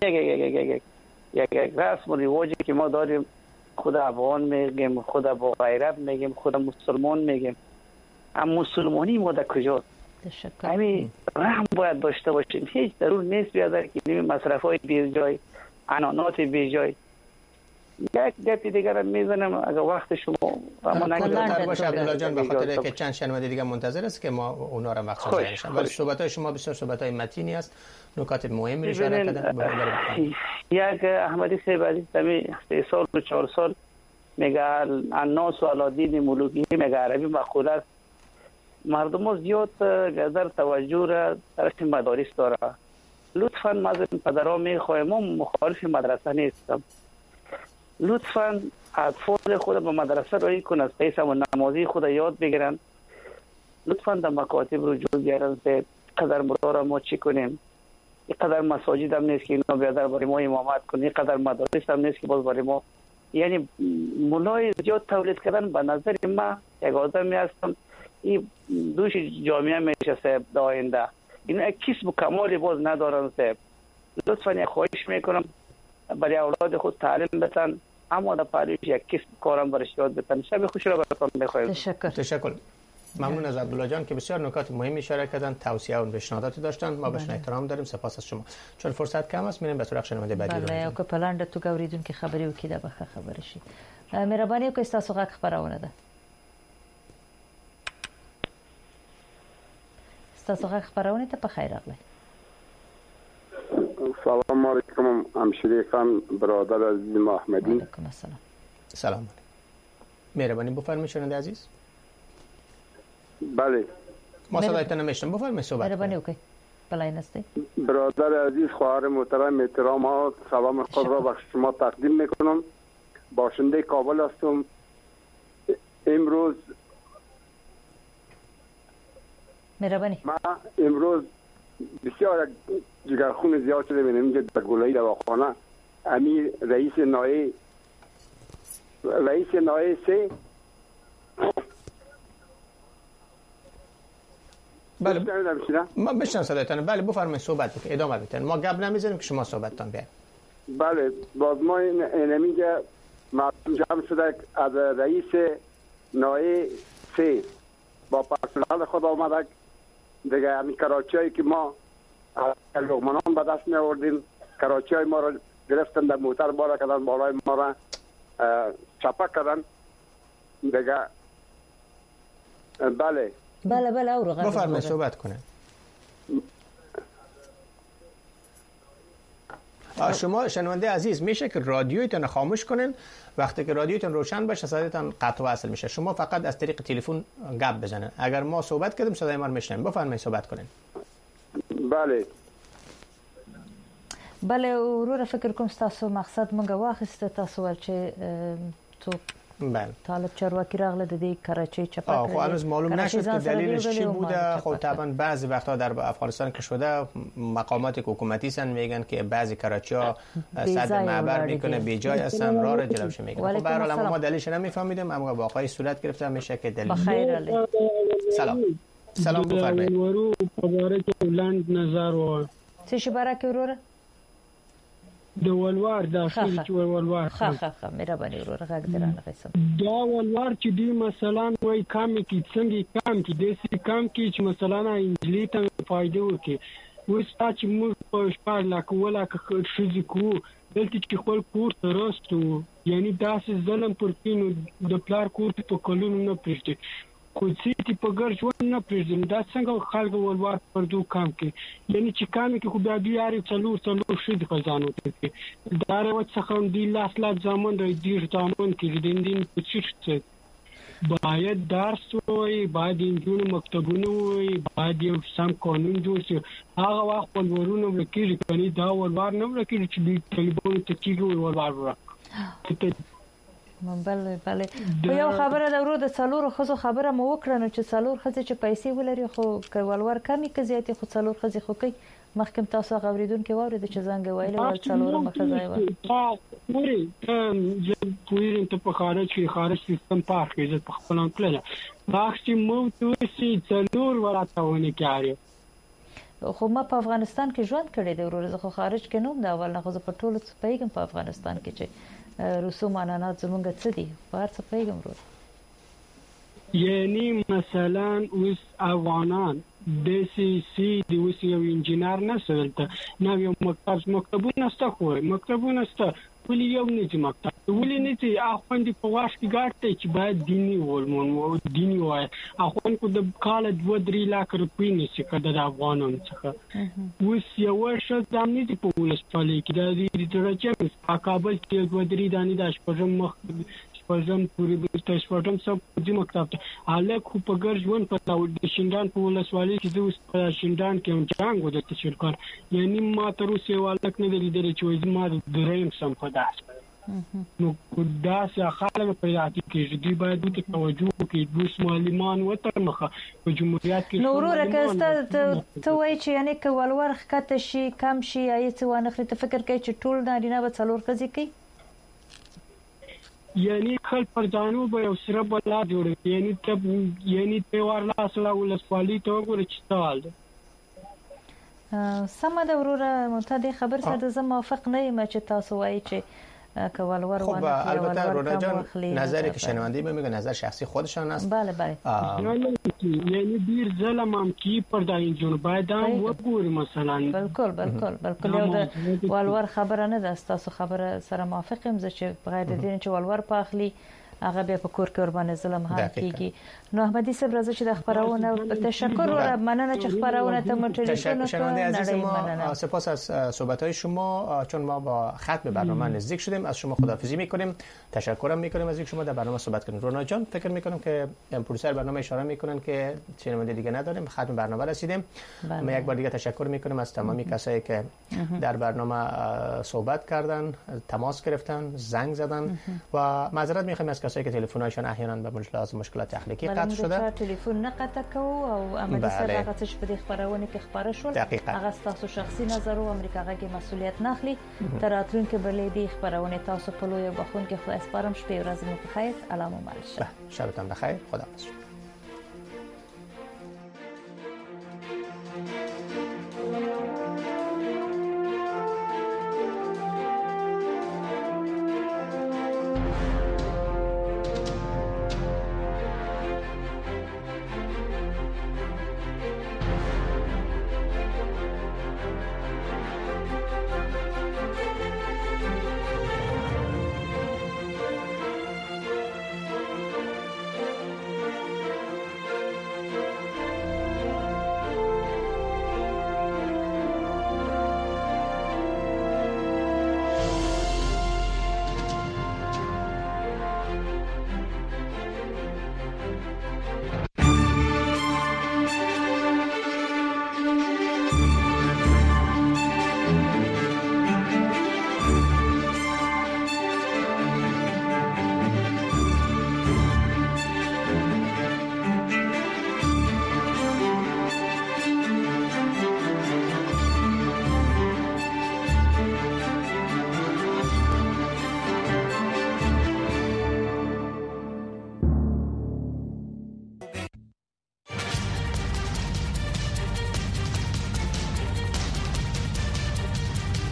یک رسم و رواجی که ما داریم، خود افغان میگیم، خود با غیرت میگیم، خود مسلمان میگیم. اما مسلمانی ما در کجاست؟ همین رحم باید داشته باشیم. هیچ ضرور نیست بیادر که این مصرف های بیجای، عنانات بیجای. یک گپی دیگر هم میزنم اگر وقت شما اما نگذار باشه عبدالله جان، به خاطر که چند شنونده دیگه منتظر است که ما اونا را مخصوص نشیم. ولی صحبت‌های شما بسیار صحبت‌های متینی است، نکات مهمی رو اشاره کردن. یک احمدی صاحب عزیز تمی 3 سال و 4 سال میگه الناس و علادین ملوکی، میگه عربی مقوله است. مردم زیاد در توجه را طرف مدارس داره. لطفاً ما از پدرها میخوایم، ما مخالف مدرسه نیستم، لطفاً اطفال خود به مدرسه رایی کنند، پیسه و نمازی خود یاد بگیرن. لطفاً در مکاتب رجوع بیارن که قدر مرا ما چی کنیم. اینقدر مساجد هم نیست که اینا بیادر برای ما امامت کنیم، اینقدر مدارس هم نیست که باز برای ما. یعنی مولای زیاد تولید کردن به نظر ما یک آدمی هستم این دوش جامعه میشه صاحب در آینده. اینا یک کسب کمالی باز ندارن صاحب. لطفاً یک خواهش میکنم برای اولاد خود تعلیم بتن، اما در پالیش یک کسب کارم برش یاد بتن. شب خوش را براتون بخواهیم. تشکر. ممنون از عبدالله جان که بسیار نکات مهمی اشاره کردن، توصیه و پیشنهاداتی داشتن. ما بهشون احترام داریم. سپاس از شما. چون فرصت کم است میریم به سراغ شنونده بعدی. بله او که پلند تو ګوریدون کې خبري وکړي دا به خبر شي. مهرباني وکړئ تاسو غږ خبرونه ده. تاسو غږ خبرونه ته په خیر راغلی. سلام علیکم همشیره خان برادر عزیز محمدی. علیکم السلام. سلام. مهربانی بفرمایید شنونده عزیز. بله ما صدایتان نمیشتم، بفرمایید صحبت. مهربانی وکړئ. بلای نستی. برادر عزیز خواهر محترم احترام ها سلام خود را به شما تقدیم میکنم. باشنده کابل هستم. امروز مهربانی ما امروز بسیار جگرخون زیاد شده بینم اینجا در گلایی دواخانه امیر رئیس نایه 3 بله ما بشنم صدایتان. بله بفرمایید صحبت بکنید، ادامه بدید. ما گپ نمیزنیم که شما صحبتتان بیاد. بله باز ما اینجا مردم جمع شده از رئیس نایه 3 با پرسنل خود آمده دیگه. همین کراچی هایی که ما لغمانان به دست می آوردیم، کراچی های ما را گرفتن در موتر بارا کردن، بالای ما را چپک کردن دیگه. بله بله او رو بفرمایید صحبت کنه. شما شنونده عزیز میشه که رادیویتون خاموش کنین، وقتی که رادیویتون روشن باشه صدایتان قطع و وصل میشه. شما فقط از طریق تلفن گپ بزنین، اگر ما صحبت کردیم صدای ما رو میشنویم. بفرمایید صحبت کنین. بله بله وروره فکر کوم تاسو مقصد مونږ واخیسته تاسو ول چې تو بله طالب چارواکی راغله د دې کراچۍ چپه خب هنوز معلوم نشد که دلیلش چی بوده. خب طبعا بعضی وقتا در افغانستان که شده مقامات حکومتی سن میگن که بعضی کراچی ها صد معبر میکنه بی جای هستن راه جلوش میگن. خب به هر حال ما دلیلش نمیفهمیدیم اما با آقای صورت گرفته میشه که دلیل سلام بفرمایید. ورو مبارک لاند نظر و څه شي برکه وروره د ولوار داخلي چې ولوار ښه مهرباني وروره غږ درانه قسم دا ولوار چې دی مثلا وای کم کی څنګه کم کی د سې کم کی چې مثلا انجلی ته فائدې ورکي اوس چې موږ په شپږ لاک ولا که شذ کو دلته چې خپل کور ته راستو یعنی داسې ظلم پر کینو د پلار کور په کولونو نه پرېږدي خو چې په ګرځ ونه پرېږدي دا څنګه خلک ولوار پر دوه کم کې یعنی چې کم کې خو بیا یاري څلور شي د خزانو ته دا راوځي څنګه دی لاس زمان د دې ځامن کې د دین په څه باید درس وي باید انجونو مکتبونه وي باید یو سم قانون جوړ شي هغه وخت ولورونه وکړي کني دا ولوار نه وکړي چې د طالبانو ته کېږي ولوار ورک بله خو یو خبره د ورو د څلور خزو خبره مو وکړه نو چې څلور خزې چې پیسې ولري خو کولور کمی که زیاتې خو څلور خزې خو کوي مخکم تاسو غوریدونکو واورید چې زنګ وایله ول څلور مخزای و پوری پوری ته په خارج سیستم پارک کې په خپل انکل راځي مو ته سي څلور وراتهونه کوي خو ما په افغانستان کې ژوند کړی دی ورور زه خو خارج کې نوم دا اول نه خو په ټولو څه پیګم په افغانستان کې چې رسوم عنعنات زمونږ څه دي بار څه پیګم ورور یعنی مثلا اوس افغانان د سی سی د اوس یو انجینر نه سولته نو یو مکتبونه ستا خو مکتبونه ستا ولې یو نه مکتب ولې نه چې اخوندي په واش کې ګټه چې باید دیني ولمون او دیني وای اخوند کو د کال 2-3 لاک روپۍ نشي کده د افغانانو څخه اوس یو څه د امنیتي په ولسوالۍ کې د دې درجه په کابل کې 2-3 دانی د شپږم مخ شپږم پوری د شپږم سب د مکتب ته الک خو په ګرځون په د شینډان په ولسوالۍ کې د اوس په شینډان کې جنگ ودی تشکر کار یعنی ما تر اوسه والک نه لیدل چې ما دریم سم په نو دا څه خلک پیدا کیږي دوی باید د توجه کوي د معلمان وتر مخه په جمهوریت کې نو ورور که ته وای چې یعنی که ولور خکته شي کم شي یا څه ونه خري ته فکر کوي چې ټول نارینه به څلور خزي کوي یعنی خپل پردانو به یو سره بلا جوړ یعنی ته ورلا سره ولسوالۍ ته وګورئ چې سوال سم د ورور متدي خبر سره زه موافق نه یم چې تاسو وایي چې کولور خب البته رونا جان نظری که شنونده میگه نظر شخصی خودشان است. بله یعنی دیر ظلم هم کی پر دا اینجور باید هم وګوري مثلا بالکل یو د ولور خبره نه ده تاسو خبره سره موافق یم چې بغیر د دین چې ولور پاخلی هغه به په کور کې ور باندې ظلم هم کیږي نو احمدي صاحب راځي چې د خبرونه تشکر و مننه چې خبرونه ته مو تلفن سپاس از صحبت‌های شما چون ما با ختم برنامه نزدیک شدیم از شما خداحافظی می‌کنیم تشکرم می‌کنیم از اینکه شما در برنامه صحبت کردین. رونا جان فکر می‌کنم که پروسر برنامه اشاره می‌کنن که شنونده دیگه نداریم ختم برنامه رسیدیم. ما یک بار دیگه تشکر می‌کنیم از تمامی کسایی که در برنامه صحبت کردن تماس گرفتن زنگ زدن و معذرت می‌خوایم از کسایی که تلفن‌هایشان احیانا به مشکلات تخنیکی قطع شده تلفن نه قطع کو او عملی سره هغه څه په دې خبرونه کې خبره شول هغه تاسو شخصي نظر او امریکا غږی مسؤلیت نه اخلي تر راتلونکي بلې دې خبرونه تاسو په لوی بخون کې خو اسپارم شپه ورځ مو په خیر علامه مالشه شبتان بخیر خداحافظ.